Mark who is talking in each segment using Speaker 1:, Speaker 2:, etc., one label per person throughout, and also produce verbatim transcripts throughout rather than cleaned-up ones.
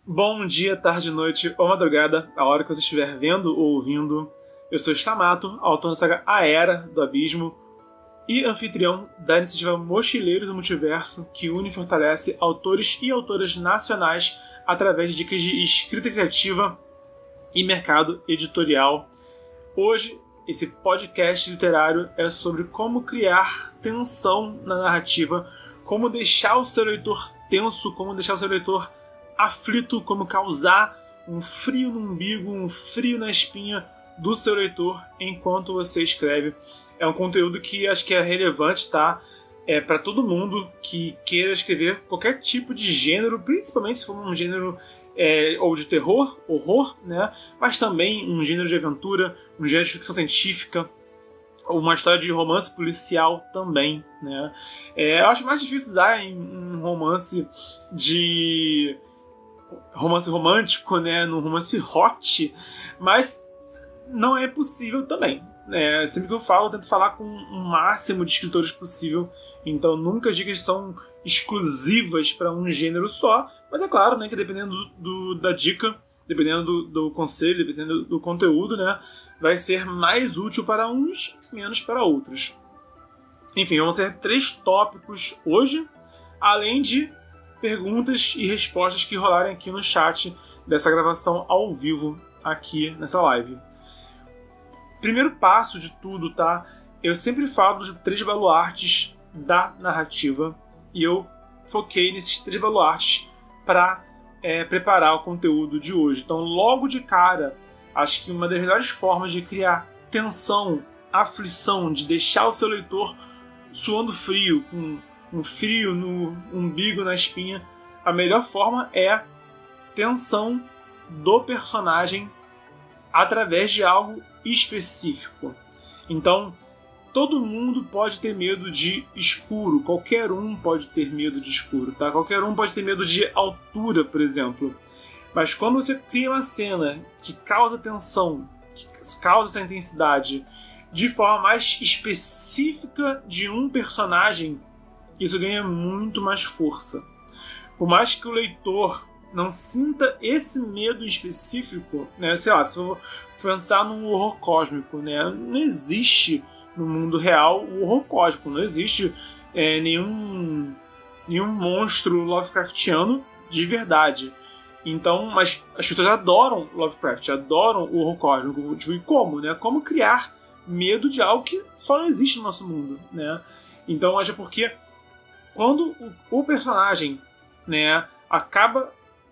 Speaker 1: Bom dia, tarde, noite ou madrugada, a hora que você estiver vendo ou ouvindo. Eu sou Stamato, autor da saga A Era do Abismo e anfitrião da iniciativa Mochileiros do Multiverso, que une e fortalece autores e autoras nacionais através de dicas de escrita criativa e mercado editorial. Hoje, esse podcast literário é sobre como criar tensão na narrativa, como deixar o seu leitor tenso, como deixar o seu leitor aflito, como causar um frio no umbigo, um frio na espinha do seu leitor enquanto você escreve. É um conteúdo que acho que é relevante, tá? É para todo mundo que queira escrever qualquer tipo de gênero, principalmente se for um gênero é, ou de terror, horror, né? Mas também um gênero de aventura, um gênero de ficção científica, uma história de romance policial também, né? É, eu acho mais difícil usar em um romance de romance romântico, né, num romance hot, mas não é possível também. É, sempre que eu falo, eu tento falar com o máximo de escritores possível, então nunca as dicas são exclusivas para um gênero só, mas é claro, né, que dependendo do, do, da dica, dependendo do, do conselho, dependendo do, do conteúdo, né, vai ser mais útil para uns, menos para outros. Enfim, vamos ter três tópicos hoje, além de perguntas e respostas que rolarem aqui no chat dessa gravação ao vivo aqui nessa live. Primeiro passo de tudo, tá? Eu sempre falo dos três baluartes da narrativa e eu foquei nesses três baluartes para é, preparar o conteúdo de hoje. Então, logo de cara, acho que uma das melhores formas de criar tensão, aflição, de deixar o seu leitor suando frio, com um frio no umbigo, na espinha, a melhor forma é tensão do personagem através de algo específico. Então, todo mundo pode ter medo de escuro, qualquer um pode ter medo de escuro, tá? Qualquer um pode ter medo de altura, por exemplo. Mas quando você cria uma cena que causa tensão, que causa essa intensidade, de forma mais específica de um personagem, isso ganha muito mais força. Por mais que o leitor não sinta esse medo específico, né? Sei lá, se eu pensar num horror cósmico, né? Não existe no mundo real o horror cósmico, não existe é, nenhum, nenhum monstro Lovecraftiano de verdade. Então, mas as pessoas adoram Lovecraft, adoram o horror cósmico. Tipo, e como, né? Como criar medo de algo que só não existe no nosso mundo, né? Então, acho porque quando o personagem, né, acaba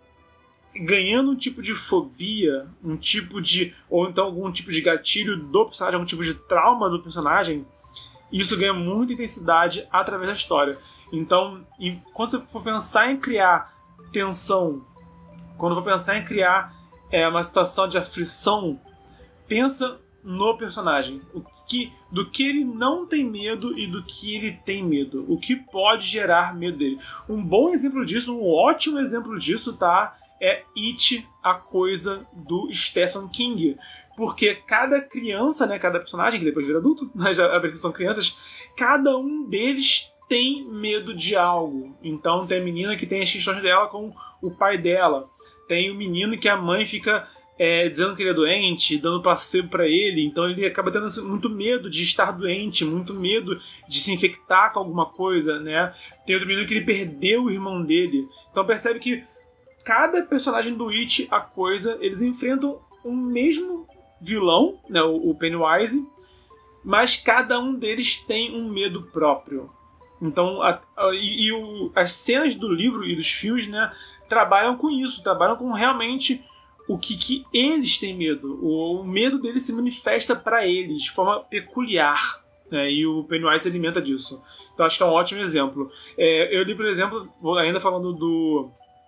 Speaker 1: ganhando um tipo de fobia, um tipo de, ou então algum tipo de gatilho do personagem, algum tipo de trauma do personagem, isso ganha muita intensidade através da história. Então, quando você for pensar em criar tensão, quando for pensar em criar é, uma situação de aflição, pensa no personagem. O que, do que ele não tem medo e do que ele tem medo. O que pode gerar medo dele. Um bom exemplo disso, um ótimo exemplo disso, tá? É It, a Coisa, do Stephen King. Porque cada criança, né, cada personagem, que depois vira adulto, mas a vezes são crianças, cada um deles tem medo de algo. Então tem a menina que tem as questões dela com o pai dela. Tem o menino que a mãe fica É, dizendo que ele é doente, dando placebo pra ele, então ele acaba tendo muito medo de estar doente, muito medo de se infectar com alguma coisa, né? Tem outro menino que ele perdeu o irmão dele. Então percebe que cada personagem do It, a Coisa, eles enfrentam o mesmo vilão, né? o, o Pennywise, mas cada um deles tem um medo próprio. Então, a, a, e, e o, as cenas do livro e dos filmes, né, trabalham com isso, trabalham com realmente o que, que eles têm medo. O, o medo deles se manifesta para eles de forma peculiar, né? E o Pennywise se alimenta disso. Então acho que é um ótimo exemplo. É, eu li, por exemplo, ainda falando do,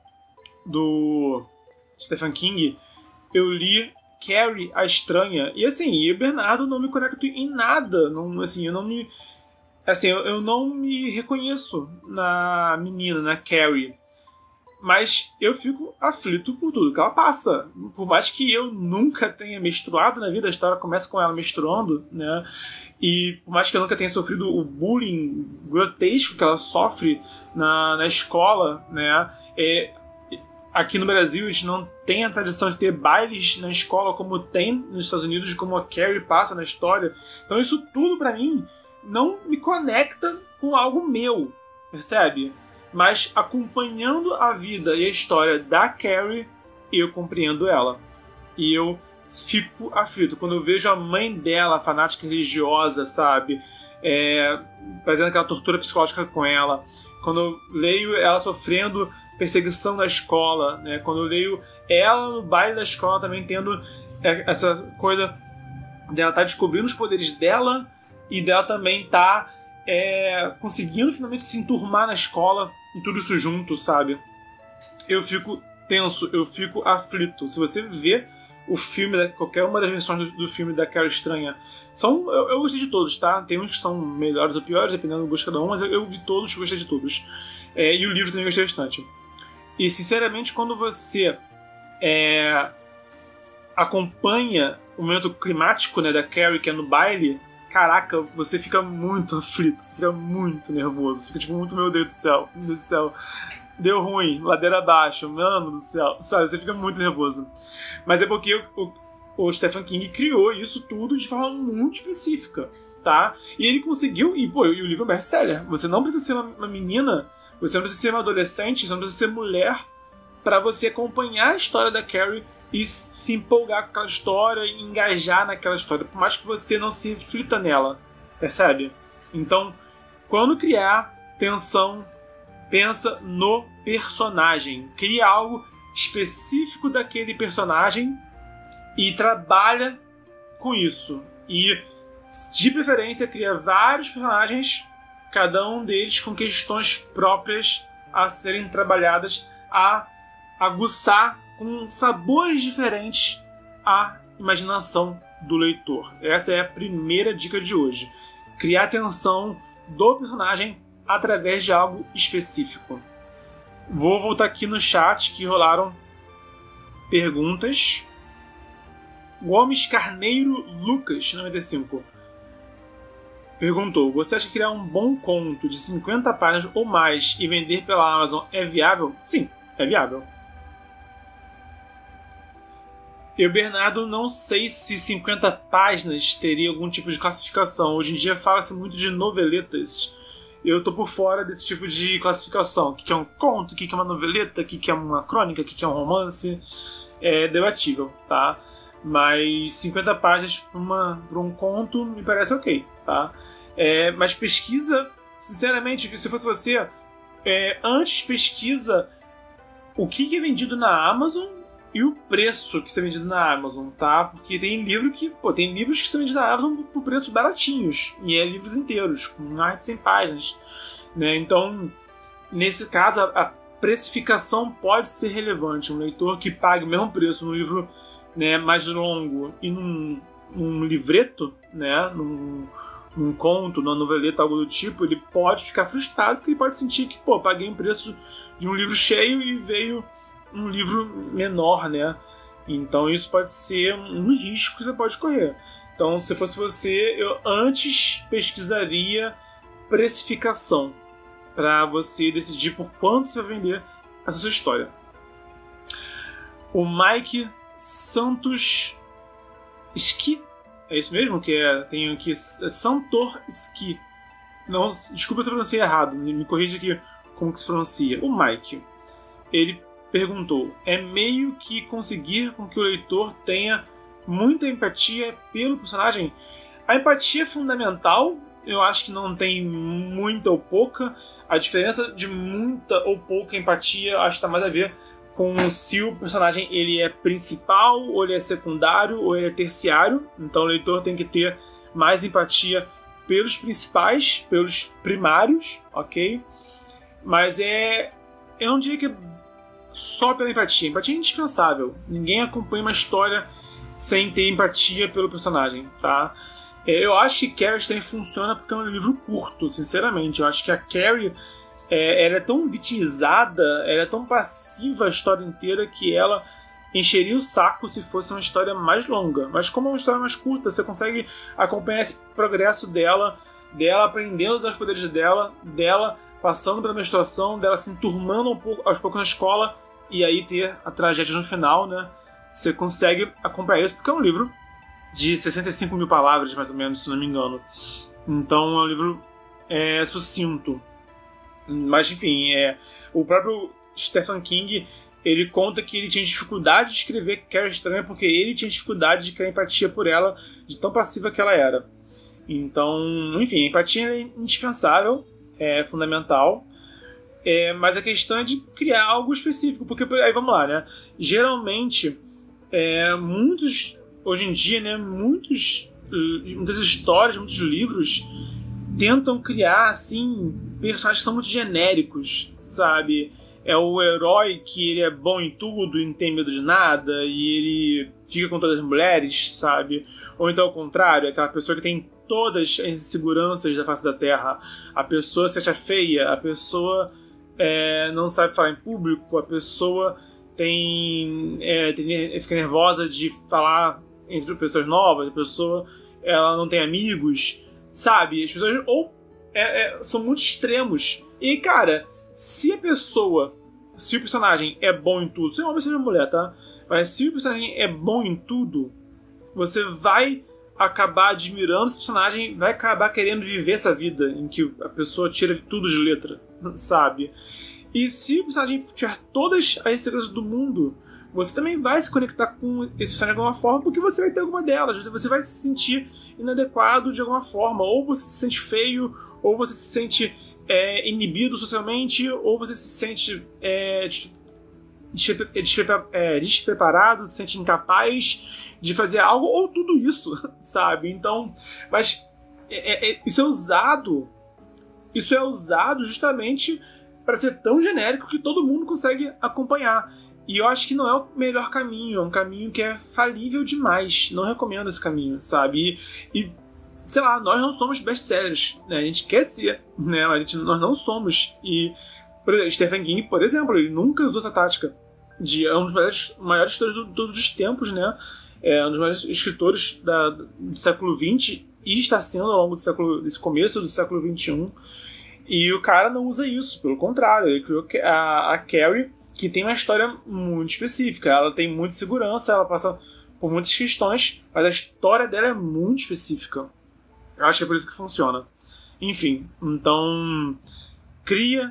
Speaker 1: do Stephen King, eu li Carrie, a Estranha. E assim, eu, Bernardo, não me conecto em nada. Não, assim, eu não me... Assim, eu, eu não me reconheço na menina, na Carrie. Mas eu fico aflito por tudo que ela passa. Por mais que eu nunca tenha menstruado na vida, a história começa com ela menstruando, né? E por mais que eu nunca tenha sofrido o bullying grotesco que ela sofre na, na escola, né? É, aqui no Brasil a gente não tem a tradição de ter bailes na escola como tem nos Estados Unidos, como a Carrie passa na história. Então isso tudo pra mim não me conecta com algo meu, percebe? Mas acompanhando a vida e a história da Carrie, eu compreendo ela. E eu fico aflito. Quando eu vejo a mãe dela, fanática religiosa, sabe? É, fazendo aquela tortura psicológica com ela. Quando eu leio ela sofrendo perseguição da escola, né? Quando eu leio ela no baile da escola também tendo essa coisa dela estar tá descobrindo os poderes dela e dela também tá é, conseguindo finalmente se enturmar na escola e tudo isso junto, sabe? Eu fico tenso, eu fico aflito. Se você vê o filme, qualquer uma das versões do, do filme da Carrie Estranha, são, eu, eu gostei de todos, tá? Tem uns que são melhores ou piores, dependendo do gosto de cada um, mas eu, eu vi todos, gostei de todos. É, e o livro também gostei bastante. E, sinceramente, quando você é, acompanha o momento climático, né, da Carrie, que é no baile, caraca, você fica muito aflito, você fica muito nervoso, fica tipo, muito, meu Deus do céu, meu Deus do céu. Deu ruim, ladeira abaixo, mano do céu, sabe? Você fica muito nervoso. Mas é porque o, o, o Stephen King criou isso tudo de forma muito específica, tá? E ele conseguiu, e pô, e o livro é um best-seller. Você não precisa ser uma, uma menina, você não precisa ser uma adolescente, você não precisa ser mulher para você acompanhar a história da Carrie e se empolgar com aquela história e engajar naquela história, por mais que você não se reflita nela, percebe? Então, quando criar tensão, pensa no personagem. Cria algo específico daquele personagem e trabalha com isso. E, de preferência, cria vários personagens, cada um deles com questões próprias a serem trabalhadas, a aguçar com sabores diferentes a imaginação do leitor. Essa é a primeira dica de hoje. Criar atenção do personagem através de algo específico. Vou voltar aqui no chat que rolaram perguntas. Gomes Carneiro Lucas, noventa e cinco, perguntou: você acha que criar um bom conto de cinquenta páginas ou mais e vender pela Amazon é viável? Sim, é viável. Eu, Bernardo, não sei se cinquenta páginas teria algum tipo de classificação. Hoje em dia fala-se muito de noveletas. Eu tô por fora desse tipo de classificação. O que é um conto, o que é uma noveleta, o que é uma crônica, o que é um romance. É debatível, tá? Mas cinquenta páginas para um conto me parece ok, tá? É, mas pesquisa, sinceramente, se fosse você, é, antes pesquisa o que é vendido na Amazon e o preço que está vendido na Amazon, tá? Porque tem livro que, pô, tem livros que são vendidos na Amazon por preços baratinhos, e é livros inteiros, com mais de cem páginas, né? Então, nesse caso, a, a precificação pode ser relevante. Um leitor que pague o mesmo preço num livro, né, mais longo e num, num livreto, né, num, num conto, numa noveleta, algo do tipo, ele pode ficar frustrado, porque ele pode sentir que, pô, paguei um preço de um livro cheio e veio um livro menor, né? Então isso pode ser um risco que você pode correr. Então, se fosse você, eu antes pesquisaria precificação para você decidir por quanto você vai vender essa sua história. O Mike Santos Ski, é isso mesmo? Que é, tem aqui, é Santor Ski. Não, desculpa se eu pronunciei errado, me corrija aqui como que se pronuncia. O Mike, ele perguntou: é meio que conseguir com que o leitor tenha muita empatia pelo personagem? A empatia é fundamental, eu acho que não tem muita ou pouca. A diferença de muita ou pouca empatia acho que está mais a ver com se o personagem ele é principal, ou ele é secundário, ou ele é terciário. Então o leitor tem que ter mais empatia pelos principais, pelos primários, ok? Mas é... eu não diria que é só pela empatia. Empatia é indispensável. Ninguém acompanha uma história sem ter empatia pelo personagem, tá? Eu acho que Carrie também funciona porque é um livro curto, sinceramente. Eu acho que a Carrie é, ela é tão vitimizada, ela é tão passiva a história inteira que ela encheria o saco se fosse uma história mais longa. Mas como é uma história mais curta, você consegue acompanhar esse progresso dela, dela aprendendo a usar os poderes dela, dela passando pela menstruação, dela se enturmando um pouco, aos poucos na escola e aí ter a tragédia no final, né? Você consegue acompanhar isso, porque é um livro de sessenta e cinco mil palavras, mais ou menos, se não me engano. Então é um livro é, sucinto. Mas, enfim, é, o próprio Stephen King, ele conta que ele tinha dificuldade de escrever Carrie estranha porque ele tinha dificuldade de criar empatia por ela, de tão passiva que ela era. Então, enfim, a empatia é indispensável, é fundamental, é, mas a questão é de criar algo específico, porque aí vamos lá, né? Geralmente, é, muitos, hoje em dia, né, muitos, muitas histórias, muitos livros tentam criar, assim, personagens que são muito genéricos, sabe? É o herói que ele é bom em tudo e não tem medo de nada e ele fica com todas as mulheres, sabe? Ou então ao contrário, aquela pessoa que tem todas as inseguranças da face da Terra. A pessoa se acha feia, a pessoa é, não sabe falar em público, a pessoa tem, é, tem, fica nervosa de falar entre pessoas novas, a pessoa ela não tem amigos, sabe? As pessoas ou é, é, são muito extremos. E, cara, se a pessoa, se o personagem é bom em tudo, seja homem, seja mulher, tá? Mas se o personagem é bom em tudo, você vai acabar admirando esse personagem, vai acabar querendo viver essa vida em que a pessoa tira tudo de letra, sabe? E se o personagem tiver todas as inseguranças do mundo, você também vai se conectar com esse personagem de alguma forma, porque você vai ter alguma delas, você vai se sentir inadequado de alguma forma, ou você se sente feio, ou você se sente é, inibido socialmente, ou você se sente é, é, despreparado, se sente incapaz de fazer algo, ou tudo isso, sabe? Então, mas é, é, isso é usado, isso é usado justamente para ser tão genérico que todo mundo consegue acompanhar. E eu acho que não é o melhor caminho, é um caminho que é falível demais. Não recomendo esse caminho, sabe? E, e sei lá, nós não somos best-sellers, né? A gente quer ser, né? Mas a gente, nós não somos. E, por exemplo, Stephen King, por exemplo, ele nunca usou essa tática. De, é um dos maiores, maiores escritores de todos os tempos, né? É um dos maiores escritores da, do século vinte e está sendo ao longo do século, desse começo do século vinte e um. E o cara não usa isso, pelo contrário. Ele criou a, a Carrie, que tem uma história muito específica. Ela tem muita segurança, ela passa por muitas questões, mas a história dela é muito específica. Eu acho que é por isso que funciona. Enfim, então cria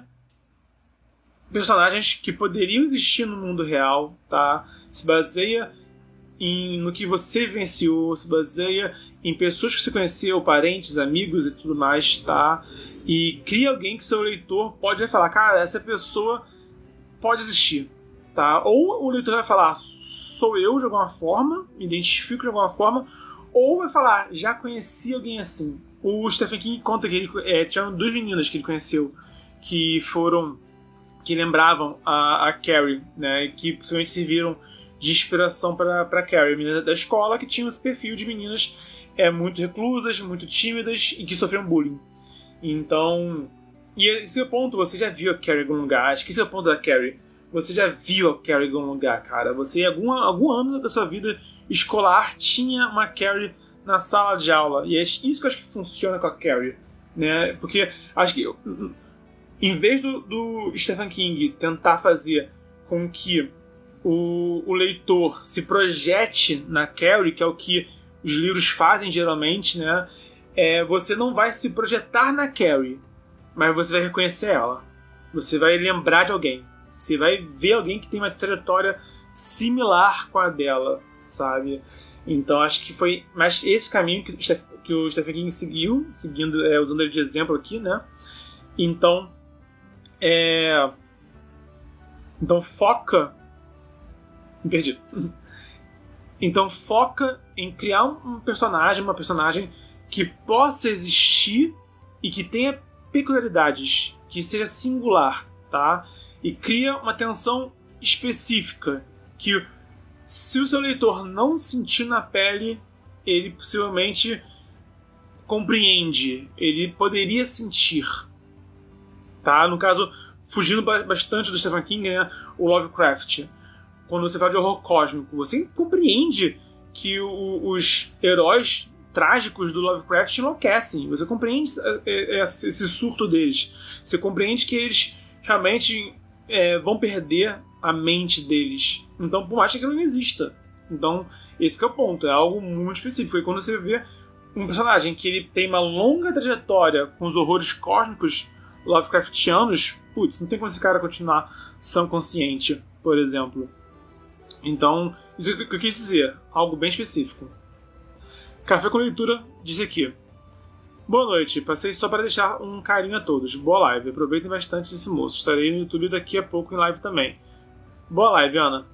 Speaker 1: personagens que poderiam existir no mundo real, tá? Se baseia em, no que você vivenciou, se baseia em pessoas que você conheceu, parentes, amigos e tudo mais, tá? E cria alguém que seu leitor pode falar, cara, essa pessoa pode existir, tá? Ou o leitor vai falar, sou eu de alguma forma, me identifico de alguma forma, ou vai falar, já conheci alguém assim. O Stephen King conta que ele é, tinha duas meninas que ele conheceu que foram, que lembravam a, a Carrie, né? Que possivelmente serviram de inspiração para a Carrie, menina da escola que tinha esse perfil de meninas é, muito reclusas, muito tímidas e que sofriam bullying. Então, e esse é o ponto, você já viu a Carrie em algum lugar, acho que esse é o ponto da Carrie. Você já viu a Carrie em algum lugar, cara. Você, em algum, algum ano da sua vida escolar, tinha uma Carrie na sala de aula. E é isso que eu acho que funciona com a Carrie, né? Porque acho que, em vez do, do Stephen King tentar fazer com que o, o leitor se projete na Carrie, que é o que os livros fazem geralmente, né? É, você não vai se projetar na Carrie, mas você vai reconhecer ela. Você vai lembrar de alguém. Você vai ver alguém que tem uma trajetória similar com a dela, sabe? Então acho que foi mais esse caminho que o, Steph, que o Stephen King seguiu, seguindo, é, usando ele de exemplo aqui, né? Então, é... então foca... Me perdi. Então foca em criar um personagem, uma personagem que possa existir e que tenha peculiaridades, que seja singular, tá? E cria uma tensão específica que, se o seu leitor não sentir na pele, ele possivelmente compreende, ele poderia sentir, tá? No caso, fugindo bastante do Stephen King, né? O Lovecraft. Quando você fala de horror cósmico, você compreende que o, os heróis trágicos do Lovecraft enlouquecem. Você compreende esse surto deles. Você compreende que eles realmente é, vão perder a mente deles. Então, por mais que aquilo não exista. Então, esse que é o ponto. É algo muito específico. E quando você vê um personagem que ele tem uma longa trajetória com os horrores cósmicos Lovecraftianos, putz, não tem como esse cara continuar são consciente, por exemplo. Então, isso é o que eu quis dizer. Algo bem específico. Café com Leitura diz aqui: boa noite, passei só para deixar um carinho a todos. Boa live, aproveitem bastante esse moço. Estarei no YouTube daqui a pouco em live também. Boa live, Ana.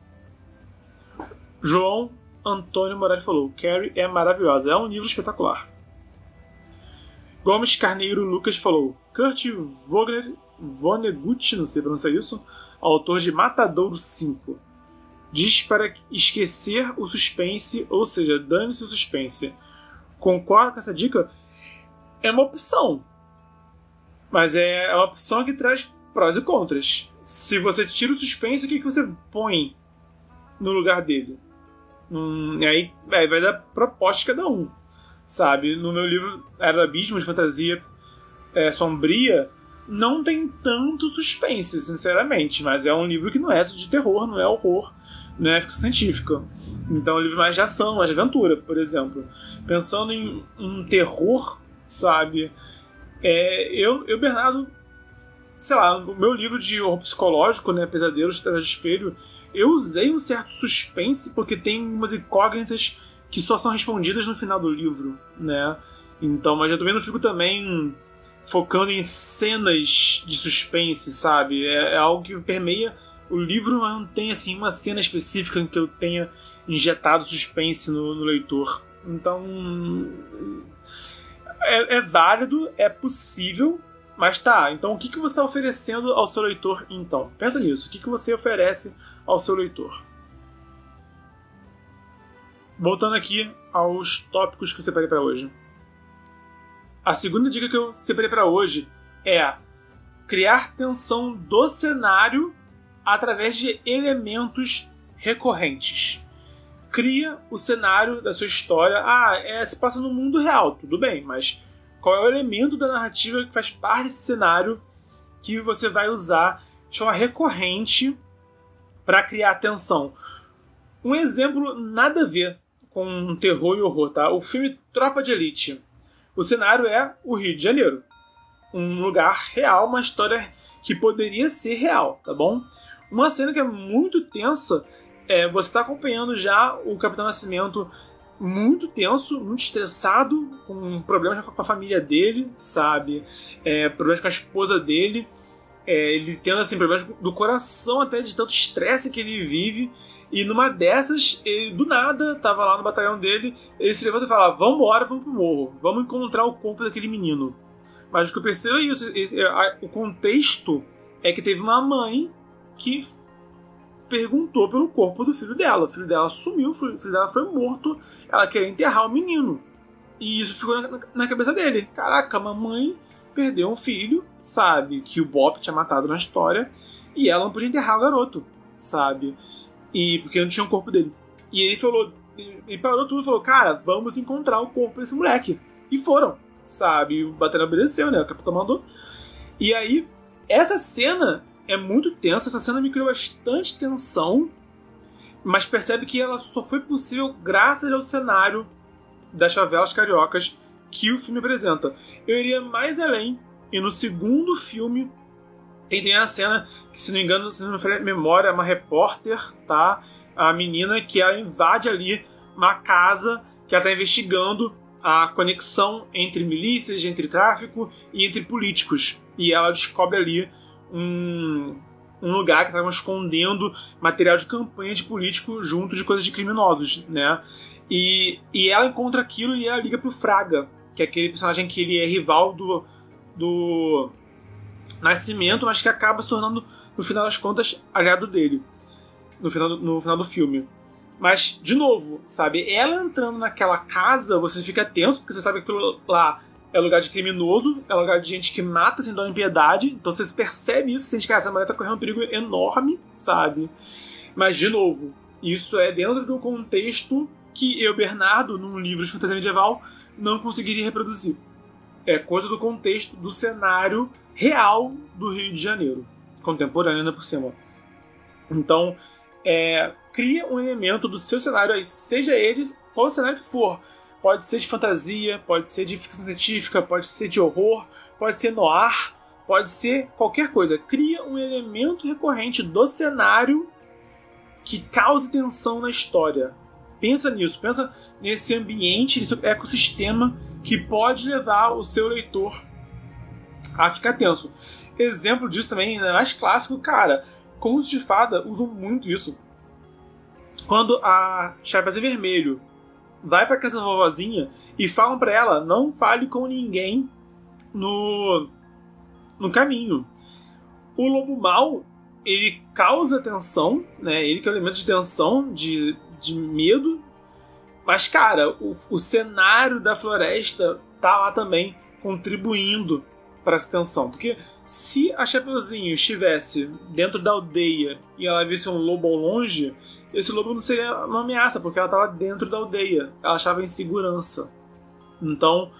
Speaker 1: João Antônio Moraes falou: Carrie é maravilhosa, é um livro espetacular. Gomes Carneiro Lucas falou: Kurt Vogler, Vonnegut, não sei pronunciar isso, autor de Matadouro cinco. Diz para esquecer o suspense, ou seja, dane-se o suspense. Concordo com essa dica? É uma opção. Mas é uma opção que traz prós e contras. Se você tira o suspense, o que você põe no lugar dele? Hum, e aí é, vai dar proposta de cada um. Sabe? No meu livro Era do Abismo, de fantasia é, sombria, não tem tanto suspense, sinceramente. Mas é um livro que não é de terror, não é horror, não é ficção científica. Então é um livro mais de ação, mais de aventura, por exemplo. Pensando em um terror, sabe? É, eu, eu, Bernardo, sei lá, no meu livro de horror psicológico, né, Pesadelos Atrás do Espelho, eu usei um certo suspense porque tem umas incógnitas que só são respondidas no final do livro, né? Então, mas eu também não fico também focando em cenas de suspense, sabe? É, é algo que permeia o livro, mas não tem assim uma cena específica em que eu tenha injetado suspense no, no leitor. Então, é, é válido, é possível, mas tá. Então, o que, que você está oferecendo ao seu leitor, então? Pensa nisso. O que, que você oferece ao seu leitor? Voltando aqui aos tópicos que eu separei para hoje. A segunda dica que eu separei para hoje é criar tensão do cenário através de elementos recorrentes. Cria o cenário da sua história. Ah, é, se passa no mundo real, tudo bem, mas qual é o elemento da narrativa que faz parte desse cenário que você vai usar de forma recorrente para criar tensão? Um exemplo nada a ver com terror e horror, tá? O filme Tropa de Elite. O cenário é o Rio de Janeiro. Um lugar real, uma história que poderia ser real, tá bom? Uma cena que é muito tensa é você está acompanhando já o Capitão Nascimento muito tenso, muito estressado, com problemas com a família dele, sabe? É, problemas com a esposa dele. É, ele tendo assim, problemas do coração até de tanto estresse que ele vive. E numa dessas, ele do nada, tava lá no batalhão dele, ele se levanta e fala: vamos embora, vamos pro morro, vamos encontrar o corpo daquele menino. Mas o que eu percebo é isso, esse, a, o contexto é que teve uma mãe que perguntou pelo corpo do filho dela. O filho dela sumiu, o filho dela foi morto, ela queria enterrar o menino. E isso ficou na, na cabeça dele. Caraca, a mamãe perdeu um filho, sabe, que o Bob tinha matado na história, e ela não podia enterrar o garoto, sabe? E porque não tinha o corpo dele. E ele falou, ele parou tudo e falou: cara, vamos encontrar o corpo desse moleque. E foram, sabe? E o Batalhão obedeceu, né? O capitão mandou. E aí, essa cena é muito tensa. Essa cena me criou bastante tensão. Mas percebe que ela só foi possível graças ao cenário das favelas cariocas que o filme apresenta. Eu iria mais além. E no segundo filme tem, tem a cena que, se não me engano, se não me falha a memória, é uma repórter, tá? A menina que ela invade ali uma casa que ela está investigando a conexão entre milícias, entre tráfico e entre políticos. E ela descobre ali um, um lugar que estavam escondendo material de campanha de político junto de coisas de criminosos, né? E, e ela encontra aquilo e ela liga pro Fraga, que é aquele personagem que ele é rival do, do Nascimento, mas que acaba se tornando, no final das contas, aliado dele. No final do, no final do filme. Mas, de novo, sabe? Ela entrando naquela casa, você fica tenso, porque você sabe que aquilo lá é lugar de criminoso, é lugar de gente que mata sem dó nem piedade. Então você percebe isso, você sente que essa mulher tá correndo um perigo enorme, sabe? Mas, de novo, isso é dentro do contexto que eu, Bernardo, num livro de fantasia medieval, não conseguiria reproduzir. É coisa do contexto do cenário real do Rio de Janeiro. Contemporâneo, ainda por cima. Então, é, cria um elemento do seu cenário aí, seja ele qual cenário que for. Pode ser de fantasia, pode ser de ficção científica, pode ser de horror, pode ser noir, pode ser qualquer coisa. Cria um elemento recorrente do cenário que cause tensão na história. Pensa nisso, pensa nesse ambiente, nesse ecossistema que pode levar o seu leitor a ficar tenso. Exemplo disso também, ainda mais clássico, cara, contos de fada usam muito isso. Quando a Chapeuzinho Vermelho vai pra casa da vovozinha e falam pra ela, não fale com ninguém no, no caminho. O lobo mau, ele causa tensão, né? Ele que é o elemento de tensão, de, de medo. Mas, cara, o, o cenário da floresta tá lá também contribuindo para essa tensão. Porque se a Chapeuzinho estivesse dentro da aldeia e ela visse um lobo ao longe, esse lobo não seria uma ameaça, porque ela estava dentro da aldeia. Ela estava em segurança. Então,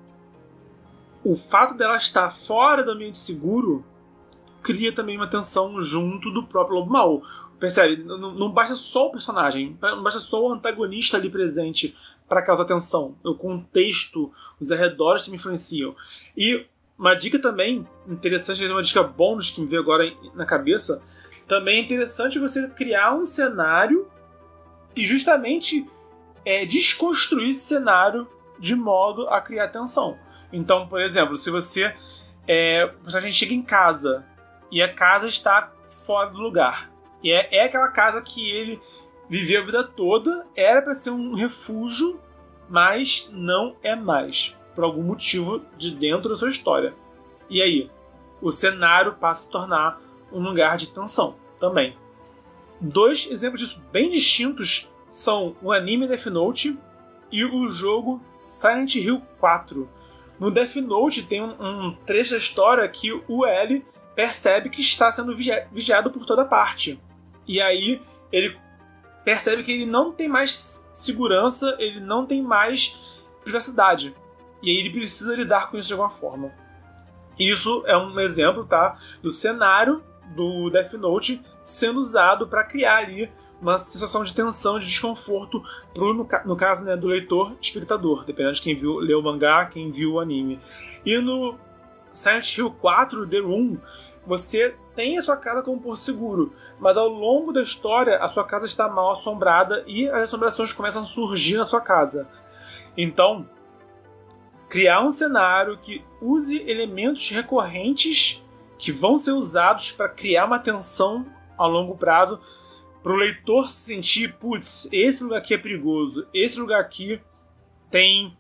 Speaker 1: o fato dela estar fora do ambiente seguro cria também uma tensão junto do próprio lobo mau. Percebe? Não, não basta só o personagem, não basta só o antagonista ali presente para causar tensão. O contexto, os arredores que me influenciam. E uma dica também interessante, uma dica bônus que me veio agora na cabeça, também é interessante você criar um cenário e justamente é, desconstruir esse cenário de modo a criar tensão. Então, por exemplo, se você é, o personagem chega em casa e a casa está fora do lugar, e é, é aquela casa que ele viveu a vida toda, era para ser um refúgio, mas não é mais, por algum motivo de dentro da sua história. E aí, o cenário passa a se tornar um lugar de tensão também. Dois exemplos disso bem distintos são o anime Death Note e o jogo Silent Hill quatro. No Death Note tem um, um trecho da história que o L percebe que está sendo vigia- vigiado por toda parte. E aí ele percebe que ele não tem mais segurança, ele não tem mais privacidade. E aí ele precisa lidar com isso de alguma forma. Isso é um exemplo, tá, do cenário do Death Note sendo usado para criar ali uma sensação de tensão, de desconforto pro, no, no caso, né, do leitor espectador, dependendo de quem viu, leu o mangá, quem viu o anime. E no Silent Hill quatro, The Room, você tem a sua casa como porto seguro, mas ao longo da história a sua casa está mal assombrada e as assombrações começam a surgir na sua casa. Então, criar um cenário que use elementos recorrentes que vão ser usados para criar uma tensão a longo prazo, para o leitor se sentir, putz, esse lugar aqui é perigoso, esse lugar aqui tem,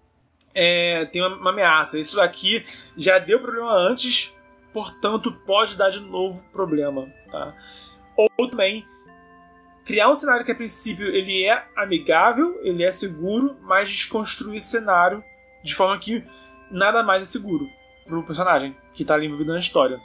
Speaker 1: é, tem uma, uma ameaça, esse lugar aqui já deu problema antes, portanto pode dar de novo problema. Tá? Ou também criar um cenário que a princípio ele é amigável, ele é seguro, mas desconstruir esse cenário de forma que nada mais é seguro para o personagem que está ali envolvido na história.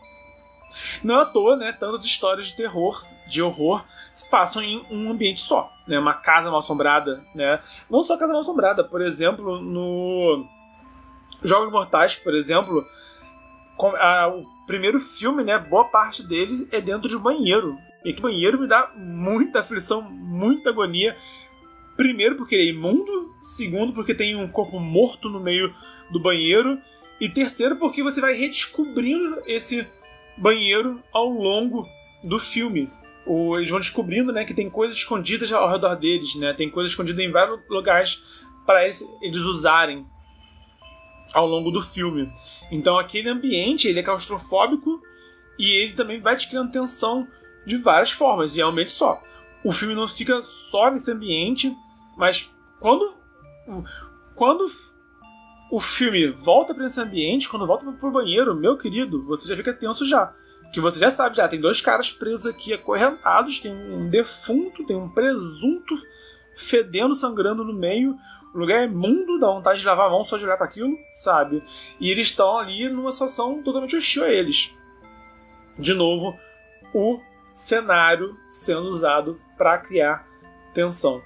Speaker 1: Não à toa, né, tantas histórias de terror, de horror, se passam em um ambiente só, né, uma casa mal assombrada, né, não só casa mal assombrada, por exemplo, no Jogos Mortais, por exemplo, a, o primeiro filme, né, boa parte deles é dentro de um banheiro, e que banheiro me dá muita aflição, muita agonia, primeiro porque ele é imundo, segundo porque tem um corpo morto no meio do banheiro, e terceiro porque você vai redescobrindo esse banheiro ao longo do filme. Ou eles vão descobrindo, né, que tem coisas escondidas ao redor deles, né, tem coisas escondidas em vários lugares para eles, eles usarem ao longo do filme. Então aquele ambiente ele é claustrofóbico e ele também vai te criando tensão de várias formas, e é um ambiente só. O filme não fica só nesse ambiente, mas quando quando o filme volta para esse ambiente, quando volta pro banheiro, meu querido, você já fica tenso já. Porque você já sabe, já tem dois caras presos aqui, acorrentados, tem um defunto, tem um presunto fedendo, sangrando no meio. O lugar é imundo, dá vontade de lavar a mão só de olhar para aquilo, sabe? E eles estão ali numa situação totalmente hostil a eles. De novo, o cenário sendo usado para criar tensão.